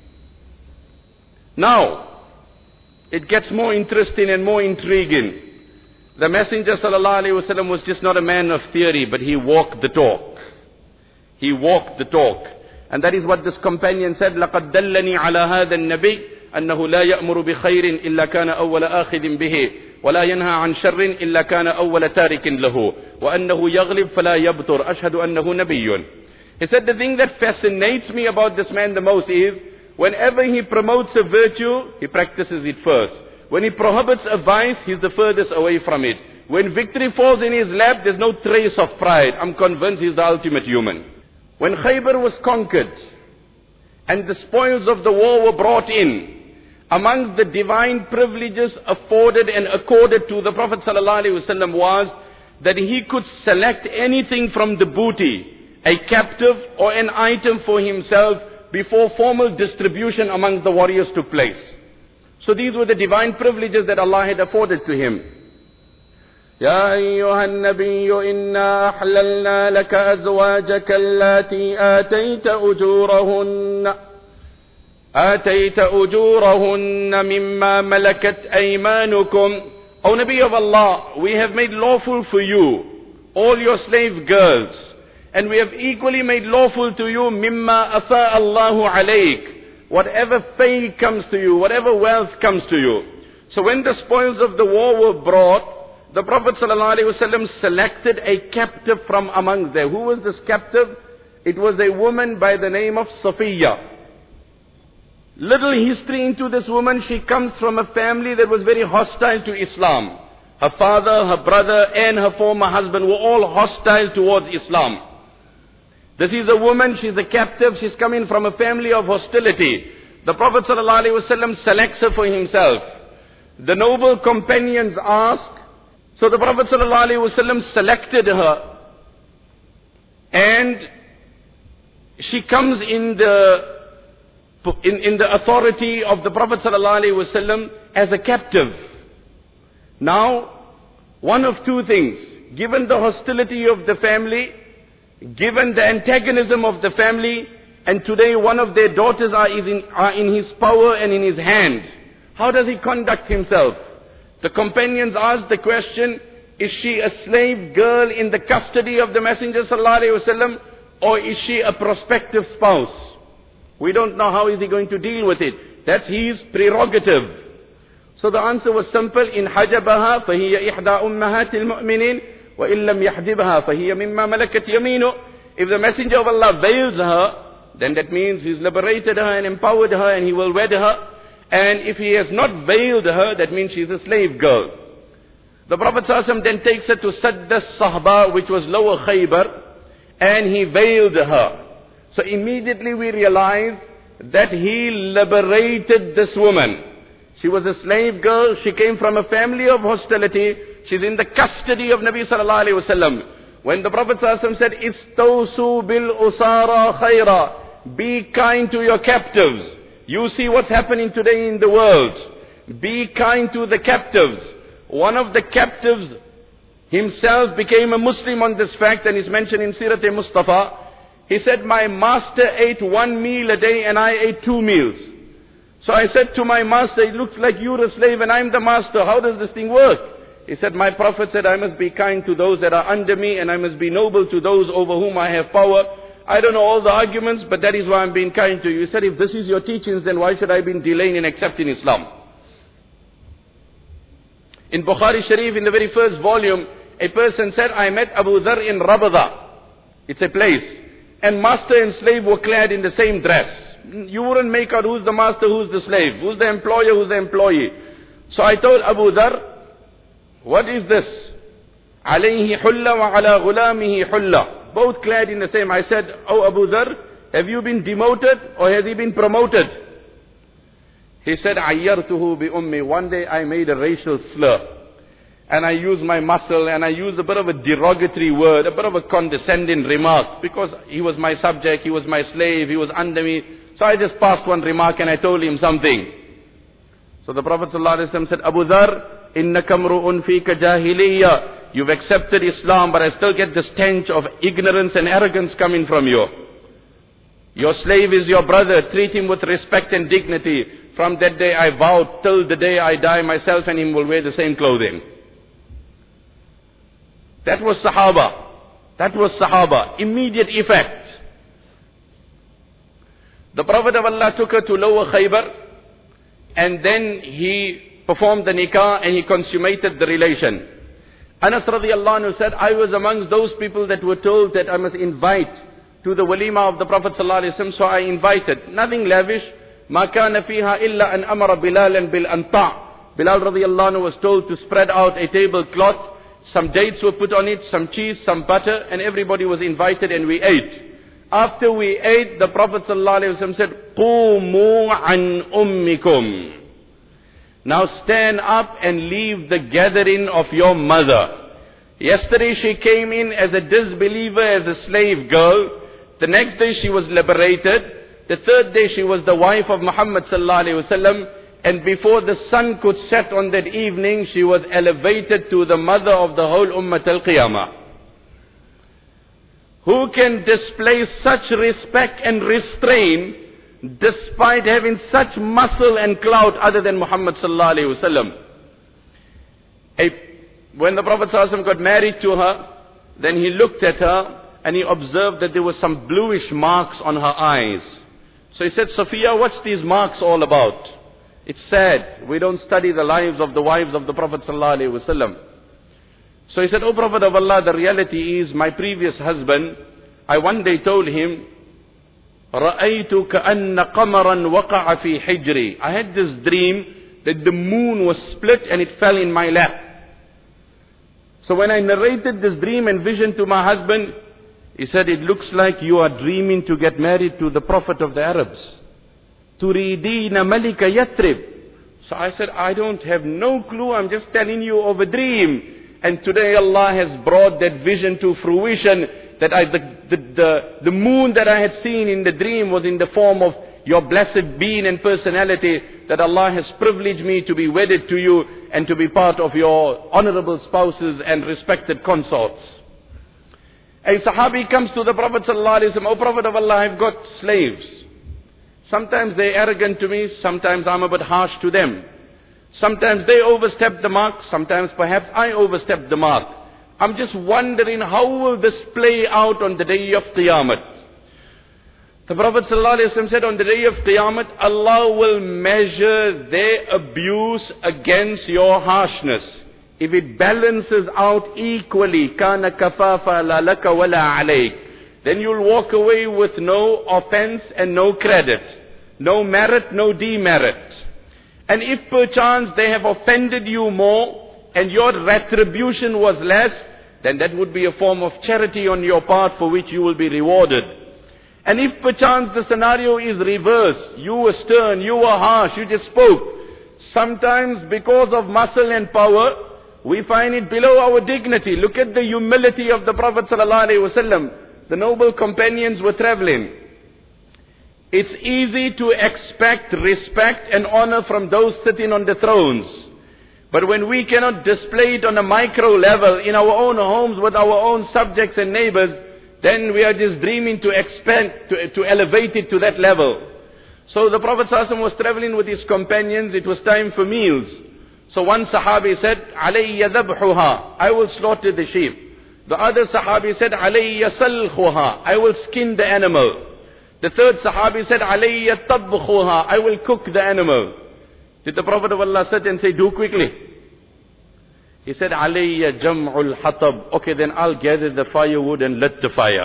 Now, it gets more interesting and more intriguing. The Messenger sallallahu alaihi wasallam was just not a man of theory, but he walked the talk. He walked the talk. And that is what this companion said, لَقَدْ دَلَّنِي عَلَى هَذَا النَّبِيِّ أَنَّهُ لَا يَأْمُرُ بِخَيْرٍ إِلَّا كَانَ أَوَّلَ آخِذٍ بِهِ وَلَا يَنْهَى عَنْ شَرٍّ إِلَّا كَانَ أَوَّلَ تَارِكٍ لَهُ وَأَنَّهُ يَغْلِبْ فَلَا يَبْطُرْ أَشْهَدُ أَنَّهُ نَبِيٌّ. He said, the thing that fascinates me about this man the most is, whenever he promotes a virtue, he practices it first. When he prohibits a vice, he's the furthest away from it. When victory falls in his lap, there's no trace of pride. I'm convinced he's the ultimate human. When Khaybar was conquered, and the spoils of the war were brought in, amongst the divine privileges afforded and accorded to the Prophet ﷺ was that he could select anything from the booty, a captive or an item for himself, before formal distribution amongst the warriors took place. So these were the divine privileges that Allah had afforded to him. يا أيها النبي إنا أحللنا لك أزواجك اللاتي آتيت أجورهن آتيت أجورهن مما ملكت أيمانكم. O Nabi of Allah, we have made lawful for you all your slave girls And we have equally made lawful to you mimma afa Allahu alayk. Whatever fay comes to you, whatever wealth comes to you. So when the spoils of the war were brought, the Prophet ﷺ selected a captive from amongst them. Who was this captive? It was a woman by the name of Safiya. Little history into this woman. She comes from a family that was very hostile to Islam. Her father, her brother, and her former husband were all hostile towards Islam. This is a woman, she's a captive, she's coming from a family of hostility. The Prophet ﷺ selects her for himself. The noble companions ask, so the Prophet ﷺ selected her, and she comes in the In, in the authority of the Prophet ﷺ as a captive. Now, one of two things. Given the hostility of the family, given the antagonism of the family, and today one of their daughters are in, are in his power and in his hand, how does he conduct himself? The companions asked the question, is she a slave girl in the custody of the Messenger ﷺ, or is she a prospective spouse? We don't know how is he going to deal with it. That's his prerogative. So the answer was simple. In hajabaha fahiya ihda ummahatil mu'minin wa illam yahjibha fahiya mimma malakat yaminu. If the Messenger of Allah veils her, then that means he's liberated her and empowered her and he will wed her. And if he has not veiled her, that means she's a slave girl. The Prophet ﷺ then takes her to Sadda Sahba, which was Lower Khaybar, and he veiled her. So immediately we realize that he liberated this woman. She was a slave girl. She came from a family of hostility. She's in the custody of Nabi sallallahu alaihi wasallam. When the Prophet sallallahu alaihi wasallam said, "Istawsu bil usara khayra," be kind to your captives. You see what's happening today in the world. Be kind to the captives. One of the captives himself became a Muslim on this fact, and is mentioned in Sirat-e-Mustafa. He said, my master ate one meal a day and I ate two meals. So I said to my master, it looks like you're a slave and I'm the master. How does this thing work? He said, my Prophet said, I must be kind to those that are under me and I must be noble to those over whom I have power. I don't know all the arguments, but that is why I'm being kind to you. He said, if this is your teachings, then why should I be delaying in accepting Islam? In Bukhari Sharif, in the very first volume, a person said, I met Abu Dharr in Rabada. It's a place. And master and slave were clad in the same dress. You wouldn't make out who's the master, who's the slave, who's the employer, who's the employee. So I told Abu Dharr, what is this? Alayhi hulla wa ala ghulamihi hulla. Both clad in the same. I said, oh Abu Dharr, have you been demoted or has he been promoted? He said, ayyartuhu bi ummi. One day I made a racial slur. And I used my muscle and I used a bit of a derogatory word, a bit of a condescending remark. Because he was my subject, he was my slave, he was under me. So I just passed one remark and I told him something. So the Prophet ﷺ said, Abu Dharr, innaka mru'un fika jahiliya. You've accepted Islam, but I still get the stench of ignorance and arrogance coming from you. Your slave is your brother. Treat him with respect and dignity. From that day I vowed, till the day I die, myself and him will wear the same clothing. That was Sahaba. That was Sahaba. Immediate effect. The Prophet of Allah took her to Lower Khaybar, and then he performed the nikah and he consummated the relation. Anas radiallahu anhu said, I was amongst those people that were told that I must invite to the walima of the Prophet sallallahu alaihi wasallam, so I invited. Nothing lavish. Ma kana fiha illa an amara Bilalan bil anta. Bilal radiallahu anhu was told to spread out a tablecloth. Some dates were put on it, some cheese, some butter, and everybody was invited and we ate. After we ate, the Prophet ﷺ said, Qumu an ummikum. Now stand up and leave the gathering of your mother. Yesterday she came in as a disbeliever, as a slave girl. The next day she was liberated. The third day she was the wife of Muhammad ﷺ. And before the sun could set on that evening, she was elevated to the mother of the whole Ummah al-Qiyamah. Who can display such respect and restraint despite having such muscle and clout other than Muhammad sallallahu alaihi wasallam? When the Prophet sallallahu alaihi wasallam got married to her, then he looked at her and he observed that there were some bluish marks on her eyes. So he said, Safiya, what's these marks all about? It's sad. We don't study the lives of the wives of the Prophet ﷺ. So he said, O Prophet of Allah, the reality is my previous husband, I one day told him, رَأَيْتُ كَأَنَّ قَمَرًا وَقَعَ فِي حِجْرِي. I had this dream that the moon was split and it fell in my lap. So when I narrated this dream and vision to my husband, he said, it looks like you are dreaming to get married to the Prophet of the Arabs. تُرِيدِينَ مَلِكَ يَثْرِبْ. So I said, I don't have no clue, I'm just telling you of a dream. And today Allah has brought that vision to fruition, that I, the, the, the, the moon that I had seen in the dream was in the form of your blessed being and personality, that Allah has privileged me to be wedded to you and to be part of your honorable spouses and respected consorts. A Sahabi comes to the Prophet ﷺ, O Prophet of Allah, I've got slaves. Sometimes they're arrogant to me, sometimes I'm a bit harsh to them. Sometimes they overstep the mark, sometimes perhaps I overstep the mark. I'm just wondering, how will this play out on the day of Qiyamah? The Prophet ﷺ said, on the day of Qiyamah, Allah will measure their abuse against your harshness. If it balances out equally, كَانَ كَفَافًا لَا لَكَ وَلَا عَلَيْكَ, then you'll walk away with no offense and no credit, no merit, no demerit. And if perchance they have offended you more and your retribution was less, then that would be a form of charity on your part for which you will be rewarded. And if perchance the scenario is reversed, you were stern, you were harsh, you just spoke. Sometimes because of muscle and power, we find it below our dignity. Look at the humility of the Prophet ﷺ. The noble companions were traveling. It's easy to expect respect and honor from those sitting on the thrones. But when we cannot display it on a micro level in our own homes with our own subjects and neighbors, then we are just dreaming to expand, to, to elevate it to that level. So the Prophet ﷺ was traveling with his companions. It was time for meals. So one Sahabi said, عَلَيَّ ذَبْحُهَا, I will slaughter the sheep. The other Sahabi said, عَلَيَّ سَلْخُهَا, I will skin the animal. The third Sahabi said, عَلَيَّ طَبْخُهَا, I will cook the animal. Did the Prophet of Allah sit and say, do quickly? He said, عَلَيَّ جَمْعُ الْحَطَبِ, okay, then I'll gather the firewood and lit the fire.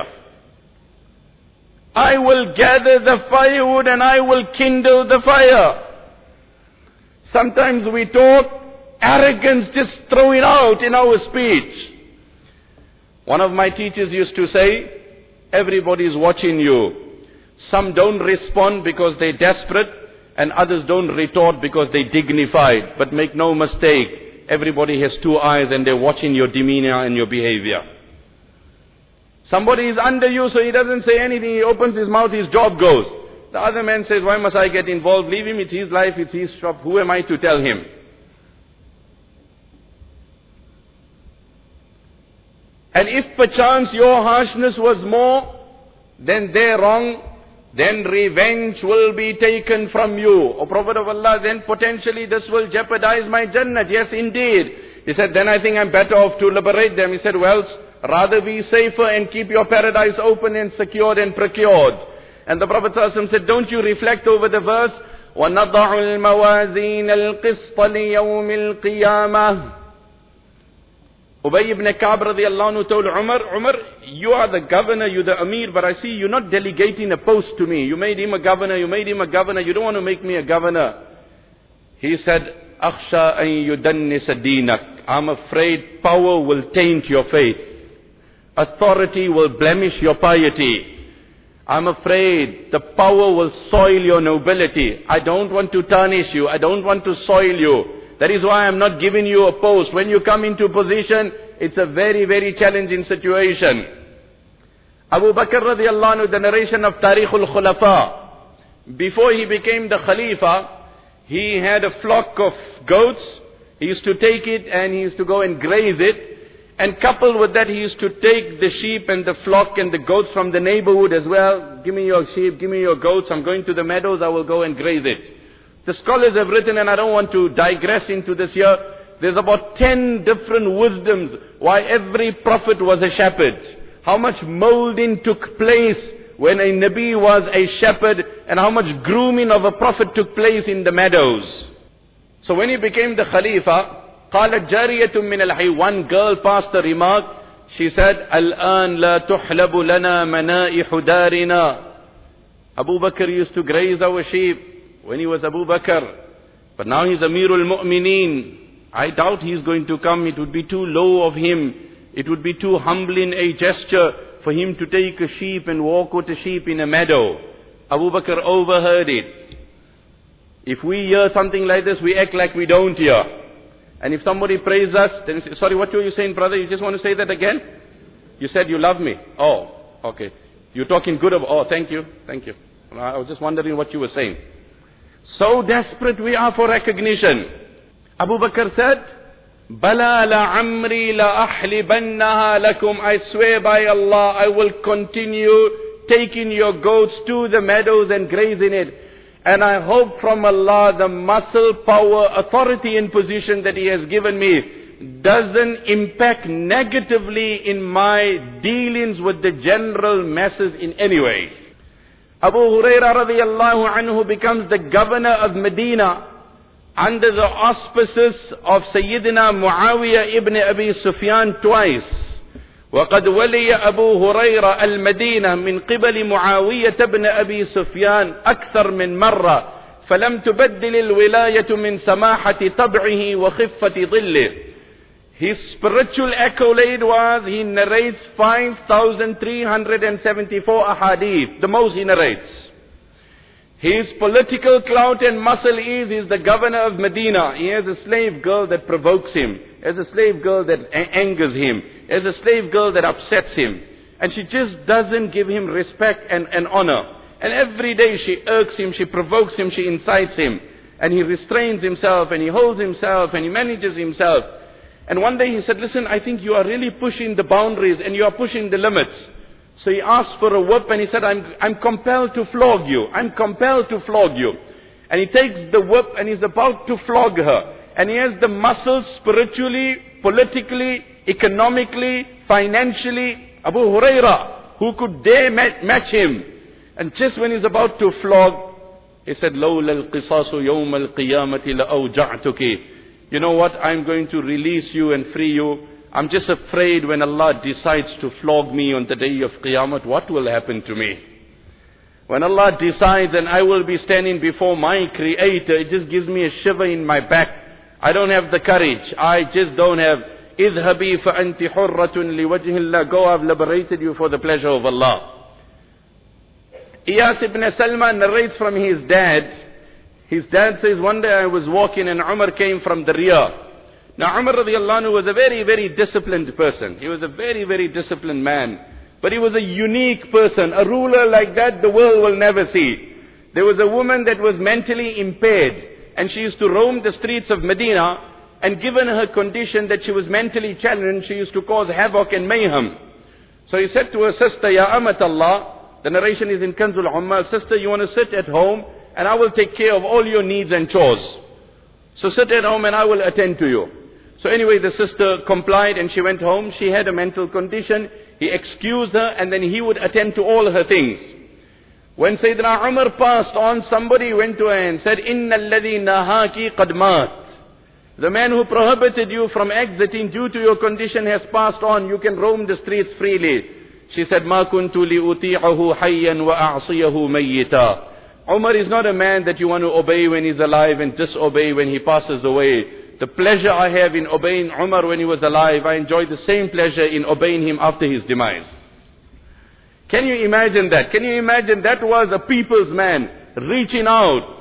I will gather the firewood and I will kindle the fire. Sometimes we talk, arrogance, just throw it out in our speech. One of my teachers used to say, everybody's watching you. Some don't respond because they're desperate, and others don't retort because they're dignified. But make no mistake, everybody has two eyes and they're watching your demeanor and your behavior. Somebody is under you, so he doesn't say anything, he opens his mouth, his job goes. The other man says, why must I get involved? Leave him, it's his life, it's his shop. Who am I to tell him? And if perchance your harshness was more, then they're wrong, then revenge will be taken from you. O Prophet of Allah, then potentially this will jeopardize my Jannah. Yes, indeed. He said, then I think I'm better off to liberate them. He said, well, rather be safer and keep your paradise open and secured and procured. And the Prophet ﷺ said, don't you reflect over the verse, وَنَضَعُ الْمَوَازِينَ الْقِسْطَ لِيَوْمِ الْقِيَامَةِ. Ubay ibn Ka'b radiallahu anhu told Umar, Umar, you are the governor, you're the Amir, but I see you're not delegating a post to me. You made him a governor, you made him a governor, you don't want to make me a governor. He said, أَخْشَى أَن يُدَنِّسَ دِينَكَ. I'm afraid power will taint your faith. Authority will blemish your piety. I'm afraid the power will soil your nobility. I don't want to tarnish you. I don't want to soil you. That is why I'm not giving you a post. When you come into position, it's a very, very challenging situation. Abu Bakr radiallahu anhu, the narration of Tarikhul Khulafa. Before he became the Khalifa, he had a flock of goats. He used to take it and he used to go and graze it. And coupled with that, he used to take the sheep and the flock and the goats from the neighborhood as well. Give me your sheep, give me your goats. I'm going to the meadows, I will go and graze it. The scholars have written, and I don't want to digress into this here, there's about ten different wisdoms why every prophet was a shepherd. how much molding took place when a Nabi was a shepherd, and how much grooming of a prophet took place in the meadows. So when he became the Khalifa, قالت جارية من الحي, one girl passed the remark, she said, الآن لا تحلب لنا منائح دارنا. Abu Bakr used to graze our sheep when he was Abu Bakr, but now he's Amirul Mu'mineen. I doubt he's going to come. It would be too low of him. It would be too humbling a gesture for him to take a sheep and walk with a sheep in a meadow. Abu Bakr overheard it. If we hear something like this, we act like we don't hear. And if somebody praises us, then say, sorry, what were you saying, brother? You just want to say that again? You said you love me. Oh, okay. You're talking good of, oh, thank you, thank you. I was just wondering what you were saying. So desperate we are for recognition. Abu Bakr said, Bala la amri la ahlibannaha lakum. I swear by Allah, I will continue taking your goats to the meadows and grazing it. And I hope from Allah the muscle, power, authority and position that He has given me doesn't impact negatively in my dealings with the general masses in any way. Abu Hurairah radiallahu anhu becomes the governor of Medina under the auspices of Sayyidina Muawiyah ibn Abi Sufyan twice. وقد ولي أبو هريرة المدينة من قبل معاوية بن أبي سفيان أكثر من مرة فلم تبدل الولاية من سماحة طبعه وخفة ظله. His spiritual accolade was, he narrates five thousand three hundred seventy-four ahadith, the most he narrates. His political clout and muscle is, he's the governor of Medina. He has a slave girl that provokes him. He has a slave girl that angers him. He has a slave girl that upsets him. And she just doesn't give him respect and, and honor. And every day she irks him, she provokes him, she incites him. And he restrains himself, and he holds himself, and he manages himself. And one day he said, listen, I think you are really pushing the boundaries, and you are pushing the limits. So he asked for a whip, and he said, I'm, I'm compelled to flog you. I'm compelled to flog you. And he takes the whip, and he's about to flog her. And he has the muscles spiritually, politically, economically, financially. Abu Hurairah, who could dare match him? And just when he's about to flog, he said, لَوْلَا الْقِصَاصُ يَوْمَ الْقِيَامَةِ لَأَوْجَعْتُكِ. You know what? I'm going to release you and free you. I'm just afraid when Allah decides to flog me on the day of Qiyamah, what will happen to me? When Allah decides and I will be standing before my Creator, it just gives me a shiver in my back. I don't have the courage. I just don't have. اذهبي فأنت حرة لوجه الله. Go, I've liberated you for the pleasure of Allah. Iyas ibn Salma narrates from his dad. His dad says, one day I was walking and Umar came from the rear. Now Umar radiallahu anhu was a very, very disciplined person. He was a very, very disciplined man. But he was a unique person. A ruler like that the world will never see. There was a woman that was mentally impaired. And she used to roam the streets of Medina. And given her condition that she was mentally challenged, she used to cause havoc and mayhem. So he said to her sister, Ya Amat Allah, the narration is in Kanzul Umma, sister, you want to sit at home and I will take care of all your needs and chores. So sit at home and I will attend to you. So anyway, the sister complied and she went home. She had a mental condition. He excused her and then he would attend to all her things. When Sayyidina Umar passed on, somebody went to her and said, Inna alladhi nahaki qad mat. The man who prohibited you from exiting due to your condition has passed on. You can roam the streets freely. She said, Ma kuntu li'uti'ahu hayyan wa a'siyahu mayyita. Umar is not a man that you want to obey when he's alive and disobey when he passes away. The pleasure I have in obeying Umar when he was alive, I enjoy the same pleasure in obeying him after his demise. Can you imagine that? Can you imagine that was a people's man reaching out?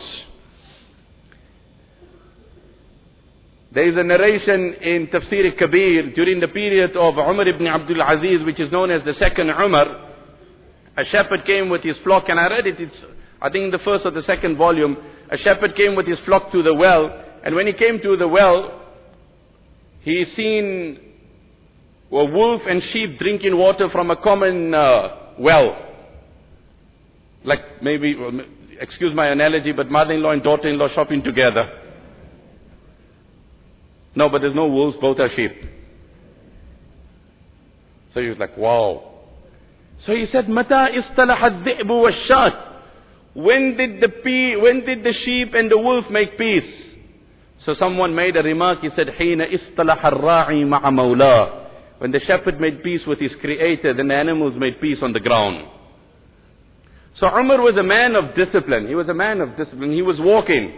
There is a narration in Tafsir Kabir during the period of Umar ibn Abdul Aziz, which is known as the second Umar. A shepherd came with his flock, and I read it, it's I think in the first or the second volume. A shepherd came with his flock to the well, and when he came to the well, he seen a wolf and sheep drinking water from a common uh, well. Like maybe, excuse my analogy, but mother-in-law and daughter-in-law shopping together. No, but there's no wolves, both are sheep. So he was like, wow, So he said, Mata istalaha dhi'bu wa shat. When did the pe- when did the sheep and the wolf make peace? So someone made a remark, he said, Hina istalaha ar-ra'i ma'a mawla. When the shepherd made peace with his creator, then the animals made peace on the ground. So Umar was a man of discipline. He was a man of discipline. He was walking.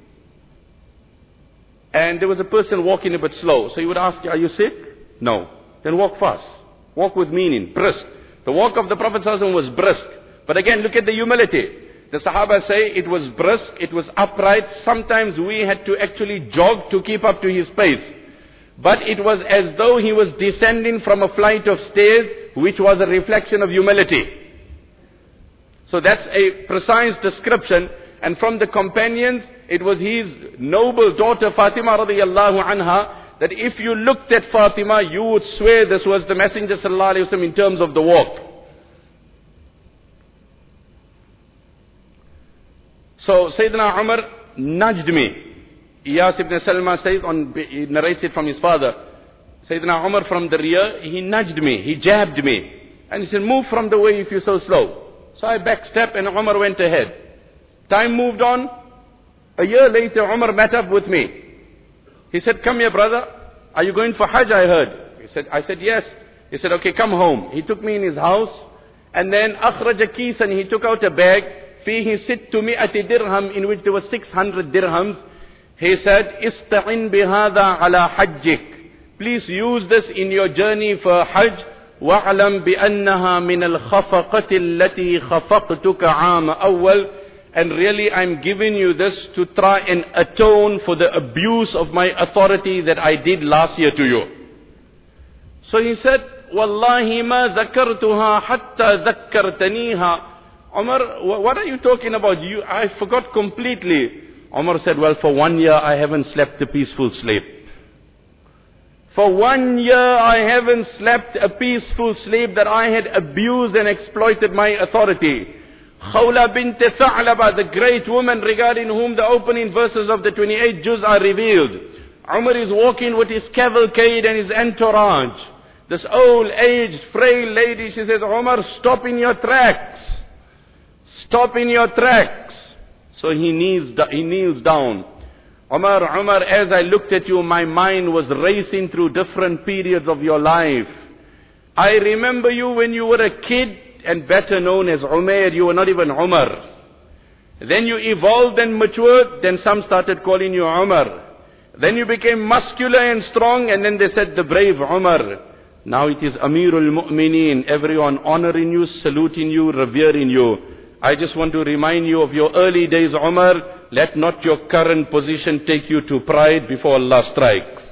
And there was a person walking a bit slow. So he would ask, are you sick? No. Then walk fast. Walk with meaning, brisk. The walk of the Prophet ﷺ was brisk. But again, look at the humility. The Sahaba say it was brisk, it was upright. Sometimes we had to actually jog to keep up to his pace. But it was as though he was descending from a flight of stairs, which was a reflection of humility. So that's a precise description. And from the companions, it was his noble daughter Fatima radiyallahu anha, that if you looked at Fatima, you would swear this was the Messenger sallallahu alaihi wasallam in terms of the walk. So Sayyidina Umar nudged me. Iyas ibn Salma says, on, he narrates it from his father. Sayyidina Umar from the rear, he nudged me, he jabbed me. And he said, move from the way if you're so slow. So I backstepped and Umar went ahead. Time moved on. A year later, Umar met up with me. He said, come here brother, are you going for Hajj, I heard. He said, I said, yes. He said, okay, come home. He took me in his house. And then, akhraja kisan, he took out a bag. Fihi sittu mi'ati dirham, in which there were six hundred dirhams. He said, Ista'in bihada ala hajjik. Please use this in your journey for Hajj. Wa'alam bi'annaha min al-khafaqati allati khafaqtuka 'ama awwal. And really I'm giving you this to try and atone for the abuse of my authority that I did last year to you. So he said, Wallahi ma zakartuha hatta zakkartaniha. Umar, what are you talking about? You, I forgot completely. Umar said, well, for one year I haven't slept a peaceful sleep. For one year I haven't slept a peaceful sleep, that I had abused and exploited my authority. Khawla bint Tha'laba, the great woman regarding whom the opening verses of the twenty-eighth juz are revealed. Umar is walking with his cavalcade and his entourage. This old, aged, frail lady, she says, Umar, stop in your tracks. Stop in your tracks. So he kneels, he kneels down. Umar, Umar, as I looked at you, my mind was racing through different periods of your life. I remember you when you were a kid, and better known as Umair, you were not even Umar. Then you evolved and matured, then some started calling you Umar. Then you became muscular and strong, and then they said the brave Umar. Now it is Amirul Mu'mineen, everyone honoring you, saluting you, revering you. I just want to remind you of your early days, Umar. Let not your current position take you to pride before Allah strikes.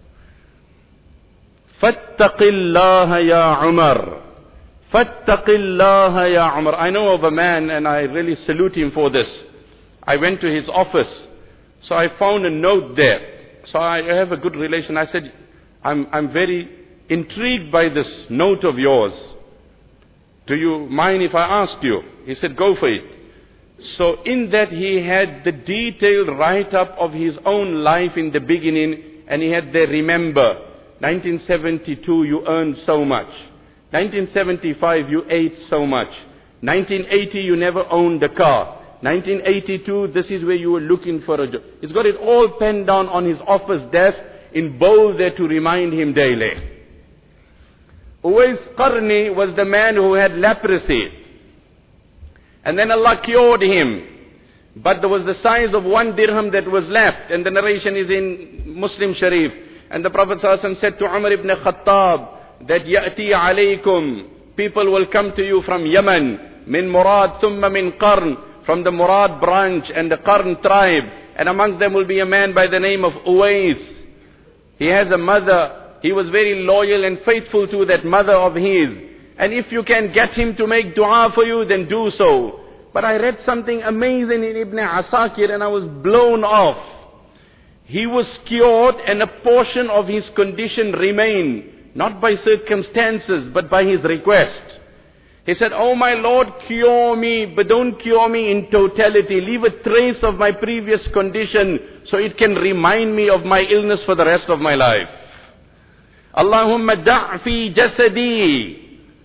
Fattaqillaha ya Umar. Fattaqillaha ya Umar. I know of a man, and I really salute him for this. I went to his office. So I found a note there. So I have a good relation. I said, I'm, I'm very intrigued by this note of yours. Do you mind if I ask you? He said, go for it. So in that he had the detailed write-up of his own life in the beginning, and he had there, remember, nineteen seventy-two you earned so much. nineteen seventy-five you ate so much. nineteen eighty you never owned a car. nineteen eighty-two this is where you were looking for a job. He's got it all penned down on his office desk in bold there to remind him daily. Uwais Qarni was the man who had leprosy. And then Allah cured him. But there was the size of one dirham that was left. And the narration is in Muslim Sharif. And the Prophet ﷺ said to Umar ibn Khattab that Ya'ti alaykum, people will come to you from Yemen, min Murad thumma min Qarn, from the Murad branch and the Qarn tribe. And amongst them will be a man by the name of Uwais. He has a mother. He was very loyal and faithful to that mother of his. And if you can get him to make dua for you, then do so. But I read something amazing in Ibn Asakir and I was blown off. He was cured and a portion of his condition remained, not by circumstances, but by his request. He said, oh my Lord, cure me, but don't cure me in totality. Leave a trace of my previous condition so it can remind me of my illness for the rest of my life. Allahumma da' fi jasadi.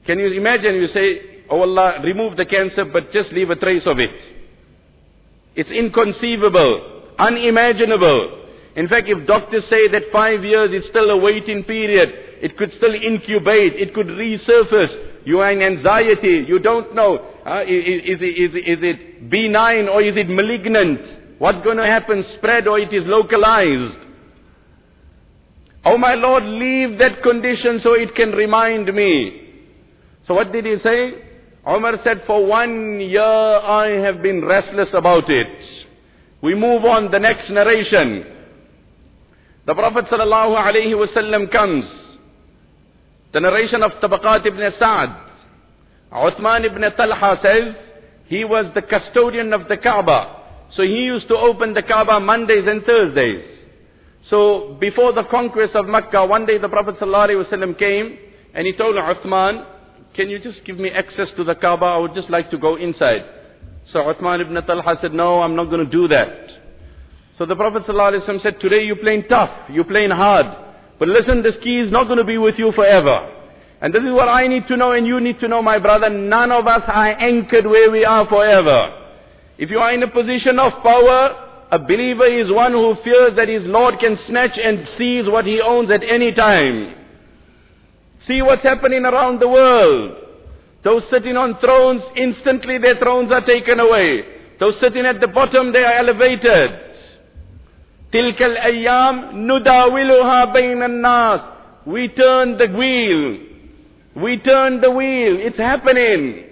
Can you imagine, you say, oh Allah, remove the cancer, but just leave a trace of it. It's inconceivable, unimaginable. In fact, if doctors say that five years is still a waiting period, it could still incubate, it could resurface. You are in anxiety, you don't know. Uh, is, is, is, is it benign or is it malignant? What's going to happen? Spread or it is localized? Oh my Lord, leave that condition so it can remind me. So what did he say? Umar said, for one year I have been restless about it. We move on, the next narration. The Prophet sallallahu alaihi wasallam comes. The narration of Tabaqat ibn Sa'd. Uthman ibn Talha says, he was the custodian of the Kaaba. So he used to open the Kaaba Mondays and Thursdays. So before the conquest of Mecca, one day the Prophet sallallahu alaihi wasallam came and he told Uthman, can you just give me access to the Kaaba? I would just like to go inside. So Uthman ibn Talha said, no, I'm not going to do that. So the Prophet ﷺ said, today you're playing tough, you're playing hard. But listen, this key is not going to be with you forever. And this is what I need to know and you need to know, my brother. None of us are anchored where we are forever. If you are in a position of power, a believer is one who fears that his Lord can snatch and seize what he owns at any time. See what's happening around the world. Those sitting on thrones, instantly their thrones are taken away. Those sitting at the bottom, they are elevated. تِلْكَ الْأَيَّامِ نُدَاوِلُهَا بَيْنَ النَّاسِ. We turn the wheel. We turn the wheel. It's happening.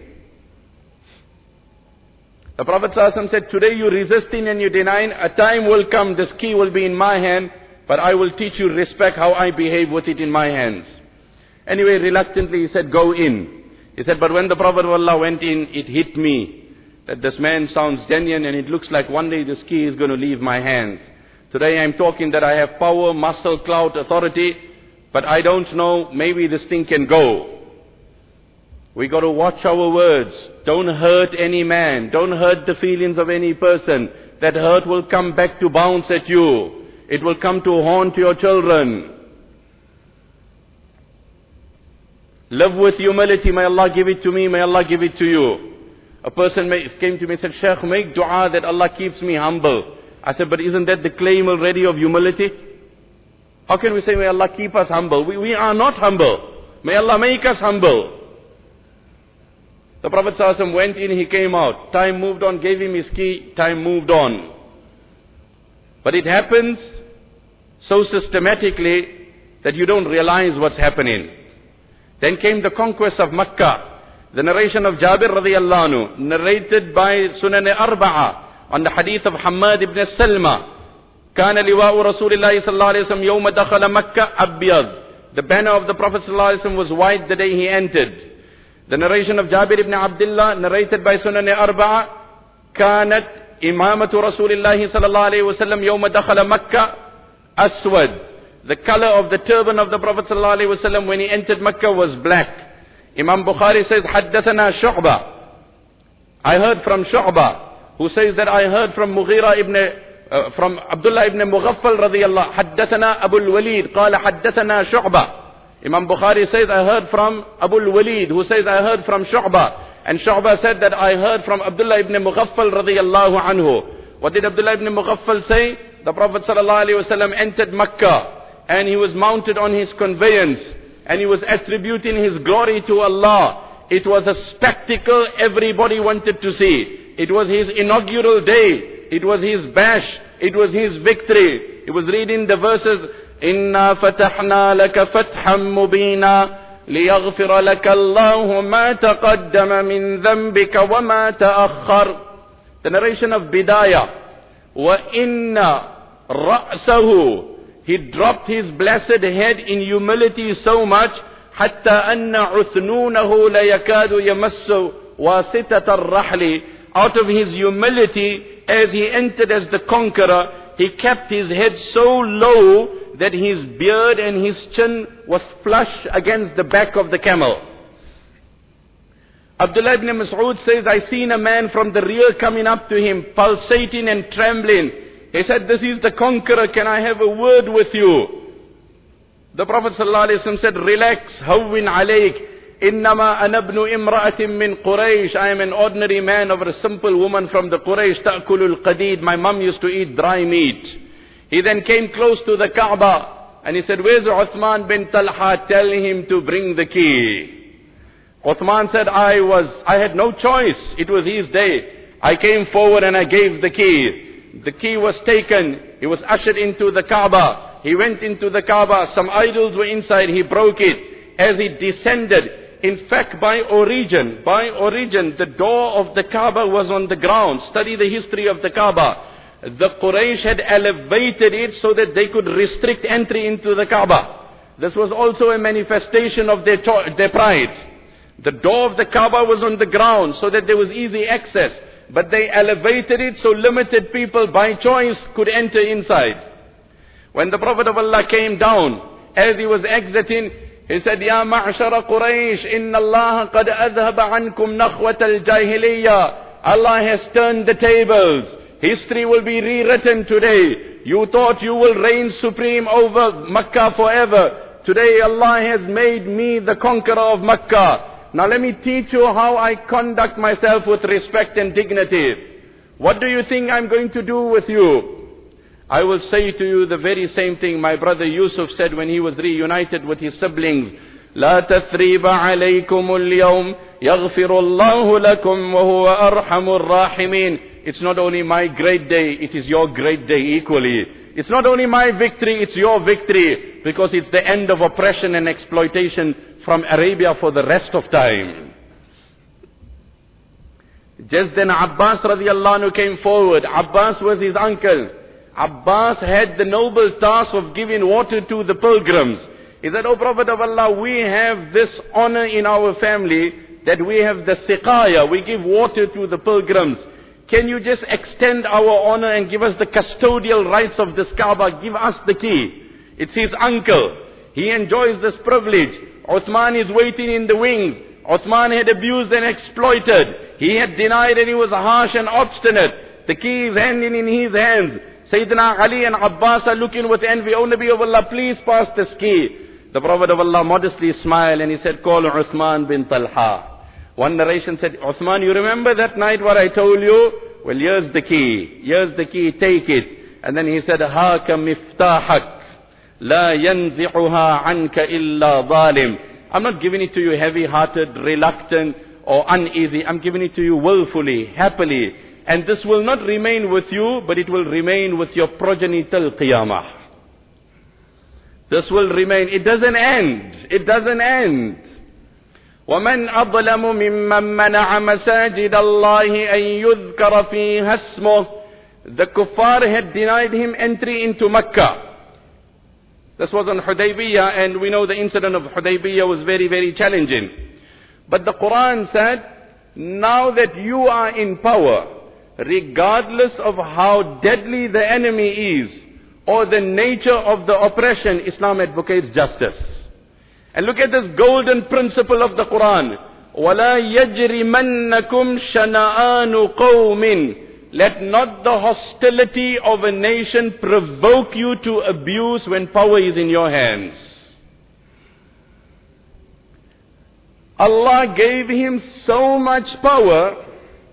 The Prophet ﷺ said, today you're resisting and you're denying. A time will come, this key will be in my hand, but I will teach you respect how I behave with it in my hands. Anyway, reluctantly he said, go in. He said, but when the Prophet of Allah went in, it hit me that this man sounds genuine and it looks like one day this key is going to leave my hands. Today I'm talking that I have power, muscle, clout, authority, but I don't know, maybe this thing can go. We got to watch our words. Don't hurt any man. Don't hurt the feelings of any person. That hurt will come back to bounce at you. It will come to haunt your children. Live with humility. May Allah give it to me. May Allah give it to you. A person may, came to me and said, Shaykh, make dua that Allah keeps me humble. I said, but isn't that the claim already of humility? How can we say, may Allah keep us humble? We, we are not humble. May Allah make us humble. The Prophet ﷺ went in, he came out. Time moved on, gave him his key, time moved on. But it happens so systematically that you don't realize what's happening. Then came the conquest of Makkah. The narration of Jabir radiyallahu anhu, narrated by Sunan Arba'a, on the hadith of Hamad ibn Salma. كان لواء رسول الله صلى الله عليه وسلم يوم دخل مكة أبيض. The banner of the Prophet صلى الله عليه وسلم was white the day he entered. The narration of Jabir ibn Abdullah, narrated by Sunan Arba'a, كانت إمامة رسول الله صلى الله عليه وسلم يوم دخل مكة أسود. The color of the turban of the Prophet صلى الله عليه وسلم when he entered Mecca was black. Imam Bukhari says, حدثنا شعبة. I heard from Shu'bah, who says that I heard from Mughira ibn, uh, from Abdullah ibn Mughaffal radiyallahu, حدثنا أبو الوليد قال حدثنا شعبة. Imam Bukhari says, I heard from Abu al-Walid, who says, I heard from Shu'bah. And Shu'bah said that I heard from Abdullah ibn Mughaffal radiyallahu anhu. What did Abdullah ibn Mughaffal say? The Prophet sallallahu alayhi wa sallam entered Makkah, and he was mounted on his conveyance, and he was attributing his glory to Allah. It was a spectacle everybody wanted to see. It was his inaugural day. It was his bash. It was his victory. He was reading the verses, إِنَّا فَتَحْنَا لَكَ فَتْحًا مُبِينًا لِيَغْفِرَ لَكَ اللَّهُ مَا تَقَدَّمَ مِنْ ذَنْبِكَ وَمَا تَأَخَّرَ. The narration of Bidayah. وَإِنَّ رَأْسَهُ. He dropped his blessed head in humility so much, حَتَّى أَنَّ عُثْنُونَهُ لَيَكَادُ يَمَسُّ وَاسِطَةَ الرَّحْلِ. Out of his humility, as he entered as the conqueror, he kept his head so low that his beard and his chin was flush against the back of the camel. Abdullah ibn Mas'ud says, I seen a man from the rear coming up to him, pulsating and trembling. He said, this is the conqueror, can I have a word with you? The Prophet ﷺ said, relax, hawwin alayk. Innama anabnu imra'atim min Quraysh. I am an ordinary man or a simple woman from the Quraysh. Ta'kulul qadid. My mom used to eat dry meat. He then came close to the Kaaba and he said, where's Uthman bin Talha? Tell him to bring the key. Uthman said, I was, I had no choice. It was his day. I came forward and I gave the key. The key was taken. He was ushered into the Kaaba. He went into the Kaaba. Some idols were inside. He broke it. As he descended, in fact, by origin, by origin, the door of the Kaaba was on the ground. Study the history of the Kaaba. The Quraysh had elevated it so that they could restrict entry into the Kaaba. This was also a manifestation of their, their pride. The door of the Kaaba was on the ground so that there was easy access. But they elevated it so limited people by choice could enter inside. When the Prophet of Allah came down, as he was exiting, he said, Ya ma'ashara Quraysh, inna Allah qad adhaba ankum nakhwat al-jahiliyyah. Allah has turned the tables. History will be rewritten today. You thought you will reign supreme over Makkah forever. Today Allah has made me the conqueror of Makkah. Now let me teach you how I conduct myself with respect and dignity. What do you think I'm going to do with you? I will say to you the very same thing my brother Yusuf said when he was reunited with his siblings. لا تثريب عليكم اليوم يغفر الله لكم وهو أرحم الراحمين. It's not only my great day, it is your great day equally. It's not only my victory, it's your victory. Because it's the end of oppression and exploitation from Arabia for the rest of time. Just then Abbas radiallahu anhu came forward. Abbas was his uncle. Abbas had the noble task of giving water to the pilgrims. He said, O Prophet of Allah, we have this honor in our family that we have the siqaya. We give water to the pilgrims. Can you just extend our honor and give us the custodial rights of this Kaaba? Give us the key. It's his uncle. He enjoys this privilege. Uthman is waiting in the wings. Uthman had abused and exploited. He had denied and he was harsh and obstinate. The key is hanging in his hands. Sayyidina Ali and Abbas are looking with envy. O Nabi of Allah, please pass this key. The Prophet of Allah modestly smiled and he said, call Uthman bin Talha. One narration said, Uthman, you remember that night what I told you? Well, here's the key. Here's the key, take it. And then he said, Haka miftahak. La yanzi'uha anka illa zalim. I'm not giving it to you heavy-hearted, reluctant or uneasy. I'm giving it to you willfully, happily. And this will not remain with you, but it will remain with your progeny till Qiyamah. This will remain. It doesn't end. It doesn't end. وَمَنْ أَظْلَمُ مِمَّنْ مَنَعَ مَسَاجِدَ اللَّهِ أَنْ يُذْكَرَ فِيهَا اسْمُهُ. The kuffar had denied him entry into Makkah. This was on Hudaybiyah, and we know the incident of Hudaybiyah was very, very challenging. But the Quran said, now that you are in power, regardless of how deadly the enemy is, or the nature of the oppression, Islam advocates justice. And look at this golden principle of the Quran. وَلَا يَجْرِمَنَّكُمْ شَنَآنُ قَوْمٍ. Let not the hostility of a nation provoke you to abuse when power is in your hands. Allah gave him so much power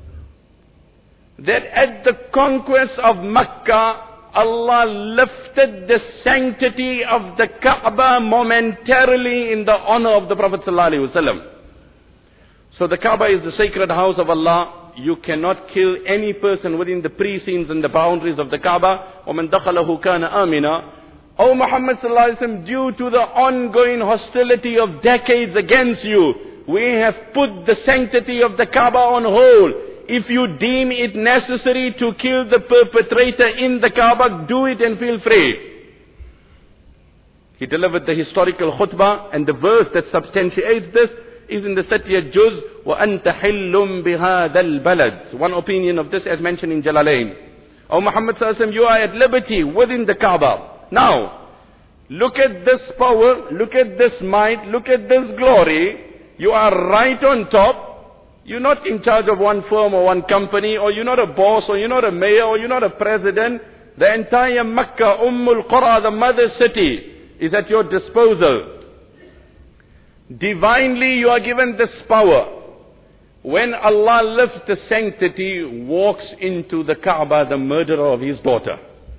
that at the conquest of Makkah, Allah lifted the sanctity of the Kaaba momentarily in the honor of the Prophet ﷺ. So the Kaaba is the sacred house of Allah. You cannot kill any person within the precincts and the boundaries of the Kaaba. وَمَنْ دَخَلَهُ كَانَ آمِنًا. O Muhammad ﷺ, due to the ongoing hostility of decades against you, we have put the sanctity of the Kaaba on hold. If you deem it necessary to kill the perpetrator in the Kaaba, do it and feel free. He delivered the historical khutbah, and the verse that substantiates this is in the thirtieth juz, وَأَنْتَ حِلٌّ بِهَذَا الْبَلَدِ. One opinion of this as mentioned in Jalalain. O Muhammad sallallahu alaihi wasallam, you are at liberty within the Kaaba. Now, look at this power, look at this might, look at this glory. You are right on top. You're not in charge of one firm or one company, or you're not a boss, or you're not a mayor, or you're not a president. The entire Makkah, Ummul Qura, the mother city, is at your disposal. Divinely you are given this power. When Allah lifts the sanctity, walks into the Kaaba the murderer of his daughter.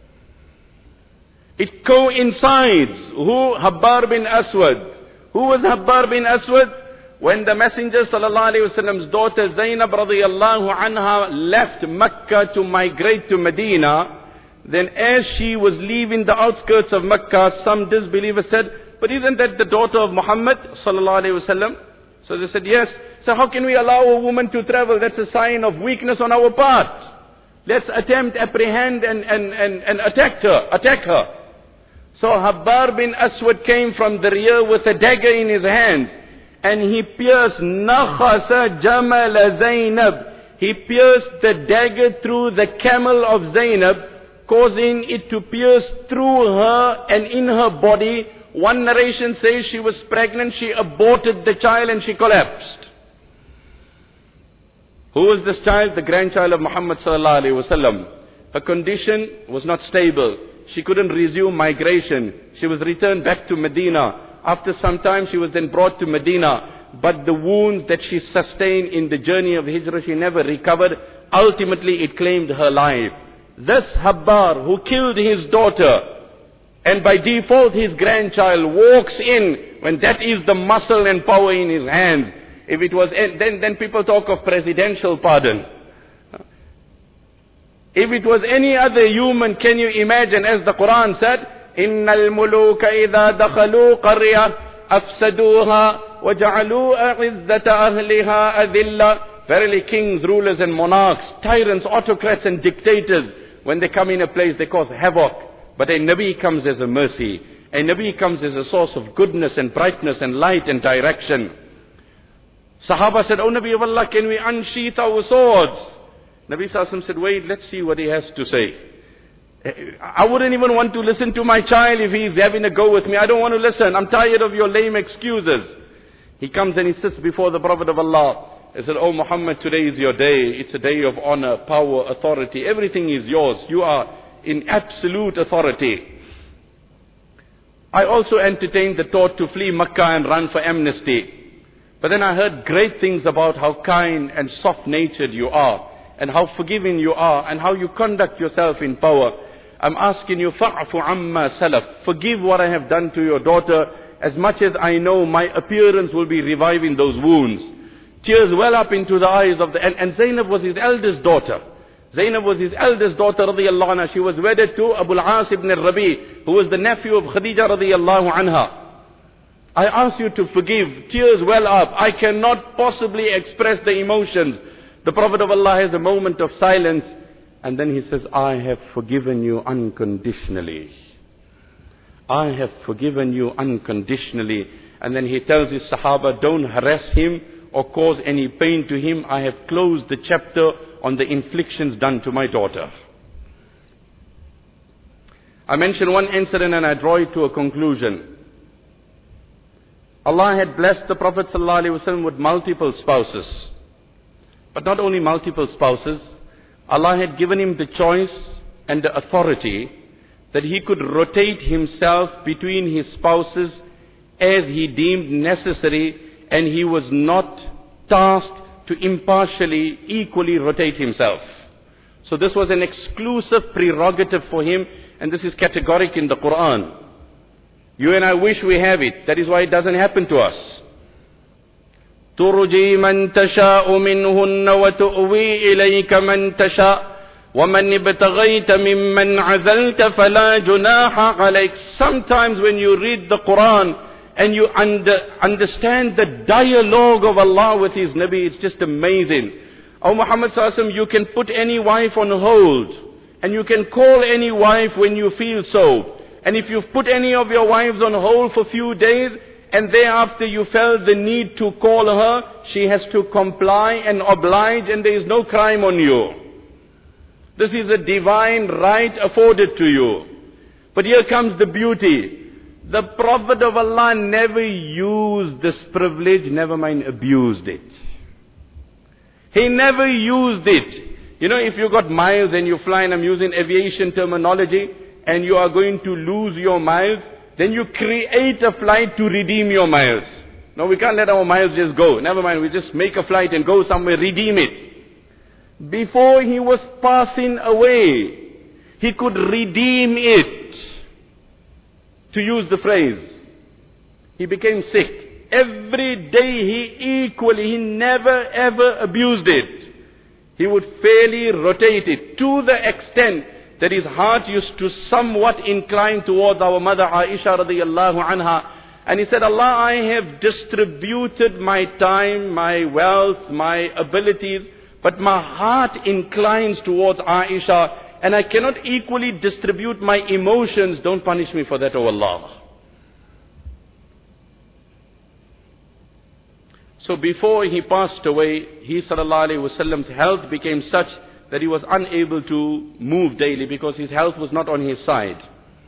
It coincides. Who? Habbar bin Aswad. Who was Habbar bin Aswad? When the Messenger sallallahu alaihi wasallam's daughter Zainab radiyallahu anha left Mecca to migrate to Medina, then as she was leaving the outskirts of Mecca, some disbelievers said, but isn't that the daughter of Muhammad sallallahu alaihi wasallam? So they said, yes. So how can we allow a woman to travel? That's a sign of weakness on our part. Let's attempt, apprehend and, and, and, and attack her, attack her. So Habbar bin Aswad came from the rear with a dagger in his hand, and he pierced Nakhasa Jamal Zainab. He pierced the dagger through the camel of Zainab, causing it to pierce through her and in her body. One narration says she was pregnant, she aborted the child and she collapsed. Who was this child? The grandchild of Muhammad sallallahu alaihi wasallam. Her condition was not stable. She couldn't resume migration. She was returned back to Medina. After some time she was then brought to Medina. But the wounds that she sustained in the journey of Hijrah, she never recovered. Ultimately it claimed her life. This Habbar, who killed his daughter, and by default his grandchild, walks in when that is the muscle and power in his hand. If it was, then, then people talk of presidential pardon. If it was any other human, can you imagine, as the Quran said, إِنَّ الْمُلُوكَ إِذَا دَخَلُوا قَرْيَةً أَفْسَدُوهَا وَجَعَلُوا أَعِزَّةَ أَهْلِهَا أَذِلَّةً. Verily kings, rulers and monarchs, tyrants, autocrats and dictators, when they come in a place they cause havoc. But a Nabi comes as a mercy. A Nabi comes as a source of goodness and brightness and light and direction. Sahaba said, "O Nabi of Allah, can we unsheath our swords?" Nabi Sallallahu Alaihi Wasallam said, "Wait, let's see what he has to say. I wouldn't even want to listen to my child if he's having a go with me. I don't want to listen. I'm tired of your lame excuses." He comes and he sits before the Prophet of Allah. He said, "Oh Muhammad, today is your day. It's a day of honor, power, authority. Everything is yours. You are in absolute authority. I also entertained the thought to flee Makkah and run for amnesty. But then I heard great things about how kind and soft-natured you are, and how forgiving you are, and how you conduct yourself in power. I'm asking you, fa'fu amma salaf. Forgive what I have done to your daughter. As much as I know, my appearance will be reviving those wounds." Tears well up into the eyes of the... And, and Zainab was his eldest daughter. Zainab was his eldest daughter, radiyallahu anha. She was wedded to Abu al-As ibn al-Rabi, who was the nephew of Khadija, radiyallahu anha. I ask you to forgive. Tears well up. I cannot possibly express the emotions. The Prophet of Allah has a moment of silence, and then he says, "I have forgiven you unconditionally. I have forgiven you unconditionally." And then he tells his Sahaba, "Don't harass him or cause any pain to him. I have closed the chapter on the inflictions done to my daughter." I mention one incident and I draw it to a conclusion. Allah had blessed the Prophet ﷺ with multiple spouses. But not only multiple spouses, Allah had given him the choice and the authority that he could rotate himself between his spouses as he deemed necessary, and he was not tasked to impartially, equally rotate himself. So this was an exclusive prerogative for him, and this is categoric in the Quran. You and I wish we have it. That is why it doesn't happen to us. تُرْجِي مَنْ تَشَاءُ مِنْهُنَّ وَتُؤْوِي إِلَيْكَ مَنْ تَشَاءُ وَمَنْ ابْتَغَيْتَ مِمَّنْ عَزَلْتَ فَلَا جُنَاحَ عَلَيْكَ. Sometimes when you read the Quran and you under, understand the dialogue of Allah with His Nabi, it's just amazing. Oh Muhammad Sallallahu Alaihi Wasallam, you can put any wife on hold, and you can call any wife when you feel so. And if you've put any of your wives on hold for a few days, and thereafter you felt the need to call her, she has to comply and oblige, and there is no crime on you. This is a divine right afforded to you. But here comes the beauty. The Prophet of Allah never used this privilege, never mind abused it. He never used it. You know, if you got miles and you fly, and I'm using aviation terminology, and you are going to lose your miles, then you create a flight to redeem your miles. No, we can't let our miles just go. Never mind, we just make a flight and go somewhere, redeem it. Before he was passing away, he could redeem it. To use the phrase, he became sick. Every day he equally, he never ever abused it. He would fairly rotate it to the extent that his heart used to somewhat incline towards our mother Aisha radiyallahu anha. And he said, Allah, I have distributed my time, my wealth, my abilities, but my heart inclines towards Aisha, and I cannot equally distribute my emotions. Don't punish me for that, O Allah. So before he passed away, he sallallahu alayhi wasallam's health became such that he was unable to move daily because his health was not on his side.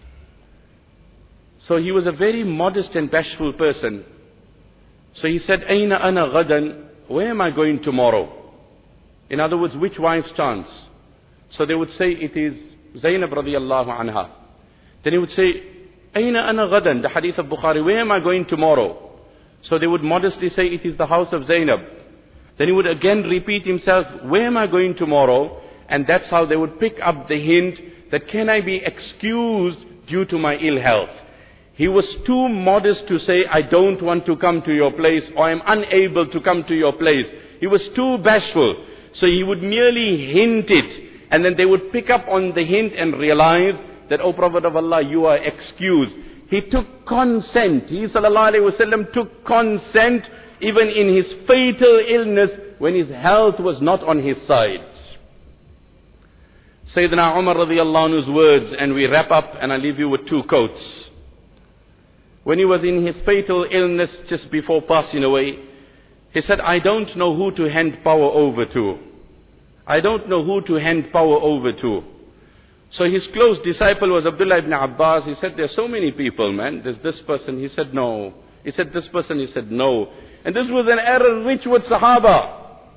So he was a very modest and bashful person. So he said, Aina ana ghadan, where am I going tomorrow? In other words, which wife's chance? So they would say it is Zainab radiyallahu anha. Then he would say, Aina ana ghadan, the hadith of Bukhari, where am I going tomorrow? So they would modestly say it is the house of Zainab. Then he would again repeat himself, where am I going tomorrow? And that's how they would pick up the hint that can I be excused due to my ill health? He was too modest to say, I don't want to come to your place, or I am unable to come to your place. He was too bashful. So he would merely hint it, and then they would pick up on the hint and realize that, O Prophet of Allah, you are excused. He took consent. He sallallahu alayhi wasallam took consent even in his fatal illness when his health was not on his side. Sayyidina Umar radiyallahu anhu's words, and we wrap up, and I leave you with two quotes. When he was in his fatal illness just before passing away, he said, I don't know who to hand power over to. I don't know who to hand power over to. So his close disciple was Abdullah ibn Abbas. He said, there's so many people, man. There's this person. He said, no. He said, this person. He said, no. And this was an error rich with Sahaba.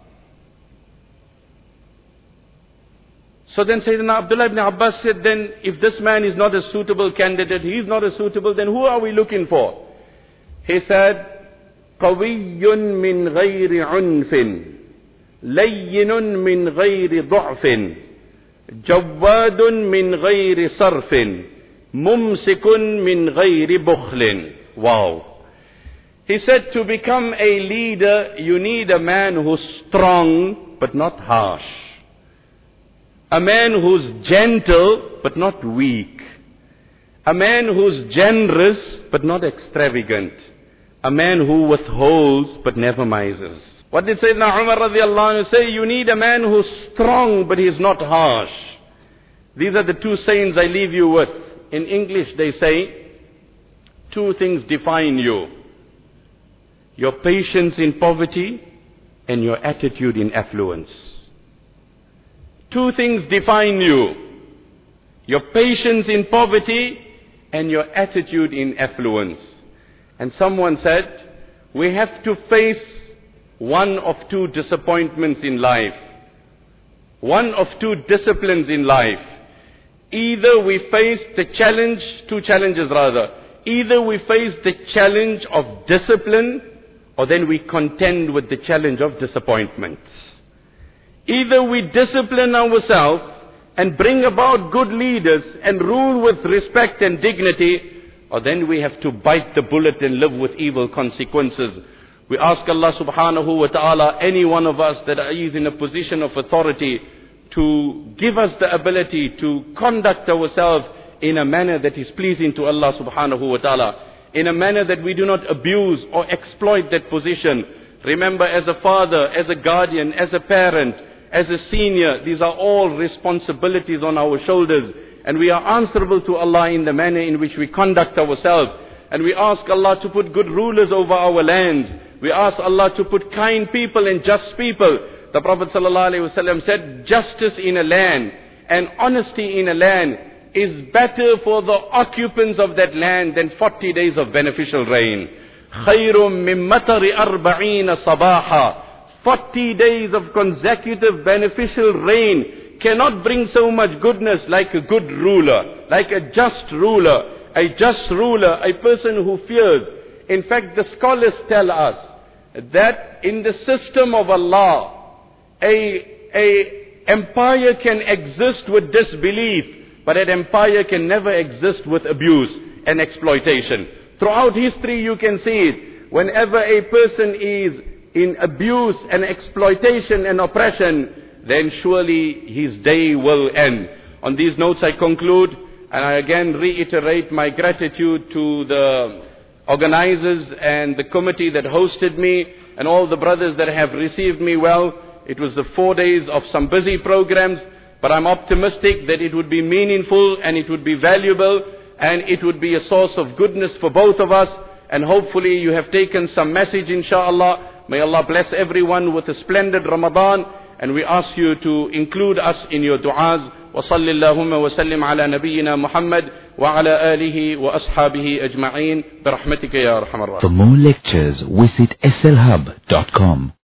So then Sayyidina Abdullah ibn Abbas said, then if this man is not a suitable candidate, he is not a suitable, then who are we looking for? He said, قَوِيٌّ مِّن غَيْرِ عُنْفٍ لَيِّنٌ مِّن غَيْرِ ضَعْفٍ جَوَّادٌ مِّن غَيْرِ صَرْفٍ مُمْسِكٌ مِّن غَيْرِ بُخْلٍ. Wow. He said, to become a leader, you need a man who's strong, but not harsh. A man who's gentle, but not weak. A man who's generous, but not extravagant. A man who withholds, but never mises. What did Sayyidina Umar radiallahu anhu say? You need a man who's strong, but he's not harsh. These are the two sayings I leave you with. In English they say, two things define you. Your patience in poverty and your attitude in affluence. Two things define you. Your patience in poverty and your attitude in affluence. And someone said, we have to face one of two disappointments in life. One of two disciplines in life. Either we face the challenge, two challenges rather. Either we face the challenge of discipline, or then we contend with the challenge of disappointments. Either we discipline ourselves and bring about good leaders and rule with respect and dignity, or then we have to bite the bullet and live with evil consequences. We ask Allah subhanahu wa ta'ala, any one of us that is in a position of authority, to give us the ability to conduct ourselves in a manner that is pleasing to Allah subhanahu wa ta'ala, in a manner that we do not abuse or exploit that position. Remember, as a father, as a guardian, as a parent, as a senior, these are all responsibilities on our shoulders. And we are answerable to Allah in the manner in which we conduct ourselves. And we ask Allah to put good rulers over our lands. We ask Allah to put kind people and just people. The Prophet ﷺ said, justice in a land and honesty in a land is better for the occupants of that land than forty days of beneficial rain. خَيْرٌ مِّن مَطَرِ أَرْبَعِينَ صَبَاحًا. forty days of consecutive beneficial rain cannot bring so much goodness like a good ruler, like a just ruler. A just ruler, a person who fears, In fact, the scholars tell us that in the system of Allah, a, a empire can exist with disbelief, but an empire can never exist with abuse and exploitation. Throughout history you can see it. Whenever a person is in abuse and exploitation and oppression, then surely his day will end. On these notes I conclude, and I again reiterate my gratitude to the organizers and the committee that hosted me, and all the brothers that have received me well. It was the four days of some busy programs, but I'm optimistic that it would be meaningful and it would be valuable and it would be a source of goodness for both of us. And hopefully you have taken some message, inshallah. May Allah bless everyone with a splendid Ramadan, and we ask you to include us in your du'as. وصل اللهم وسلم على نبينا محمد وعلى آله وأصحابه أجمعين برحمتك يا أرحم الراحمين. For more lectures, visit S L hub dot com.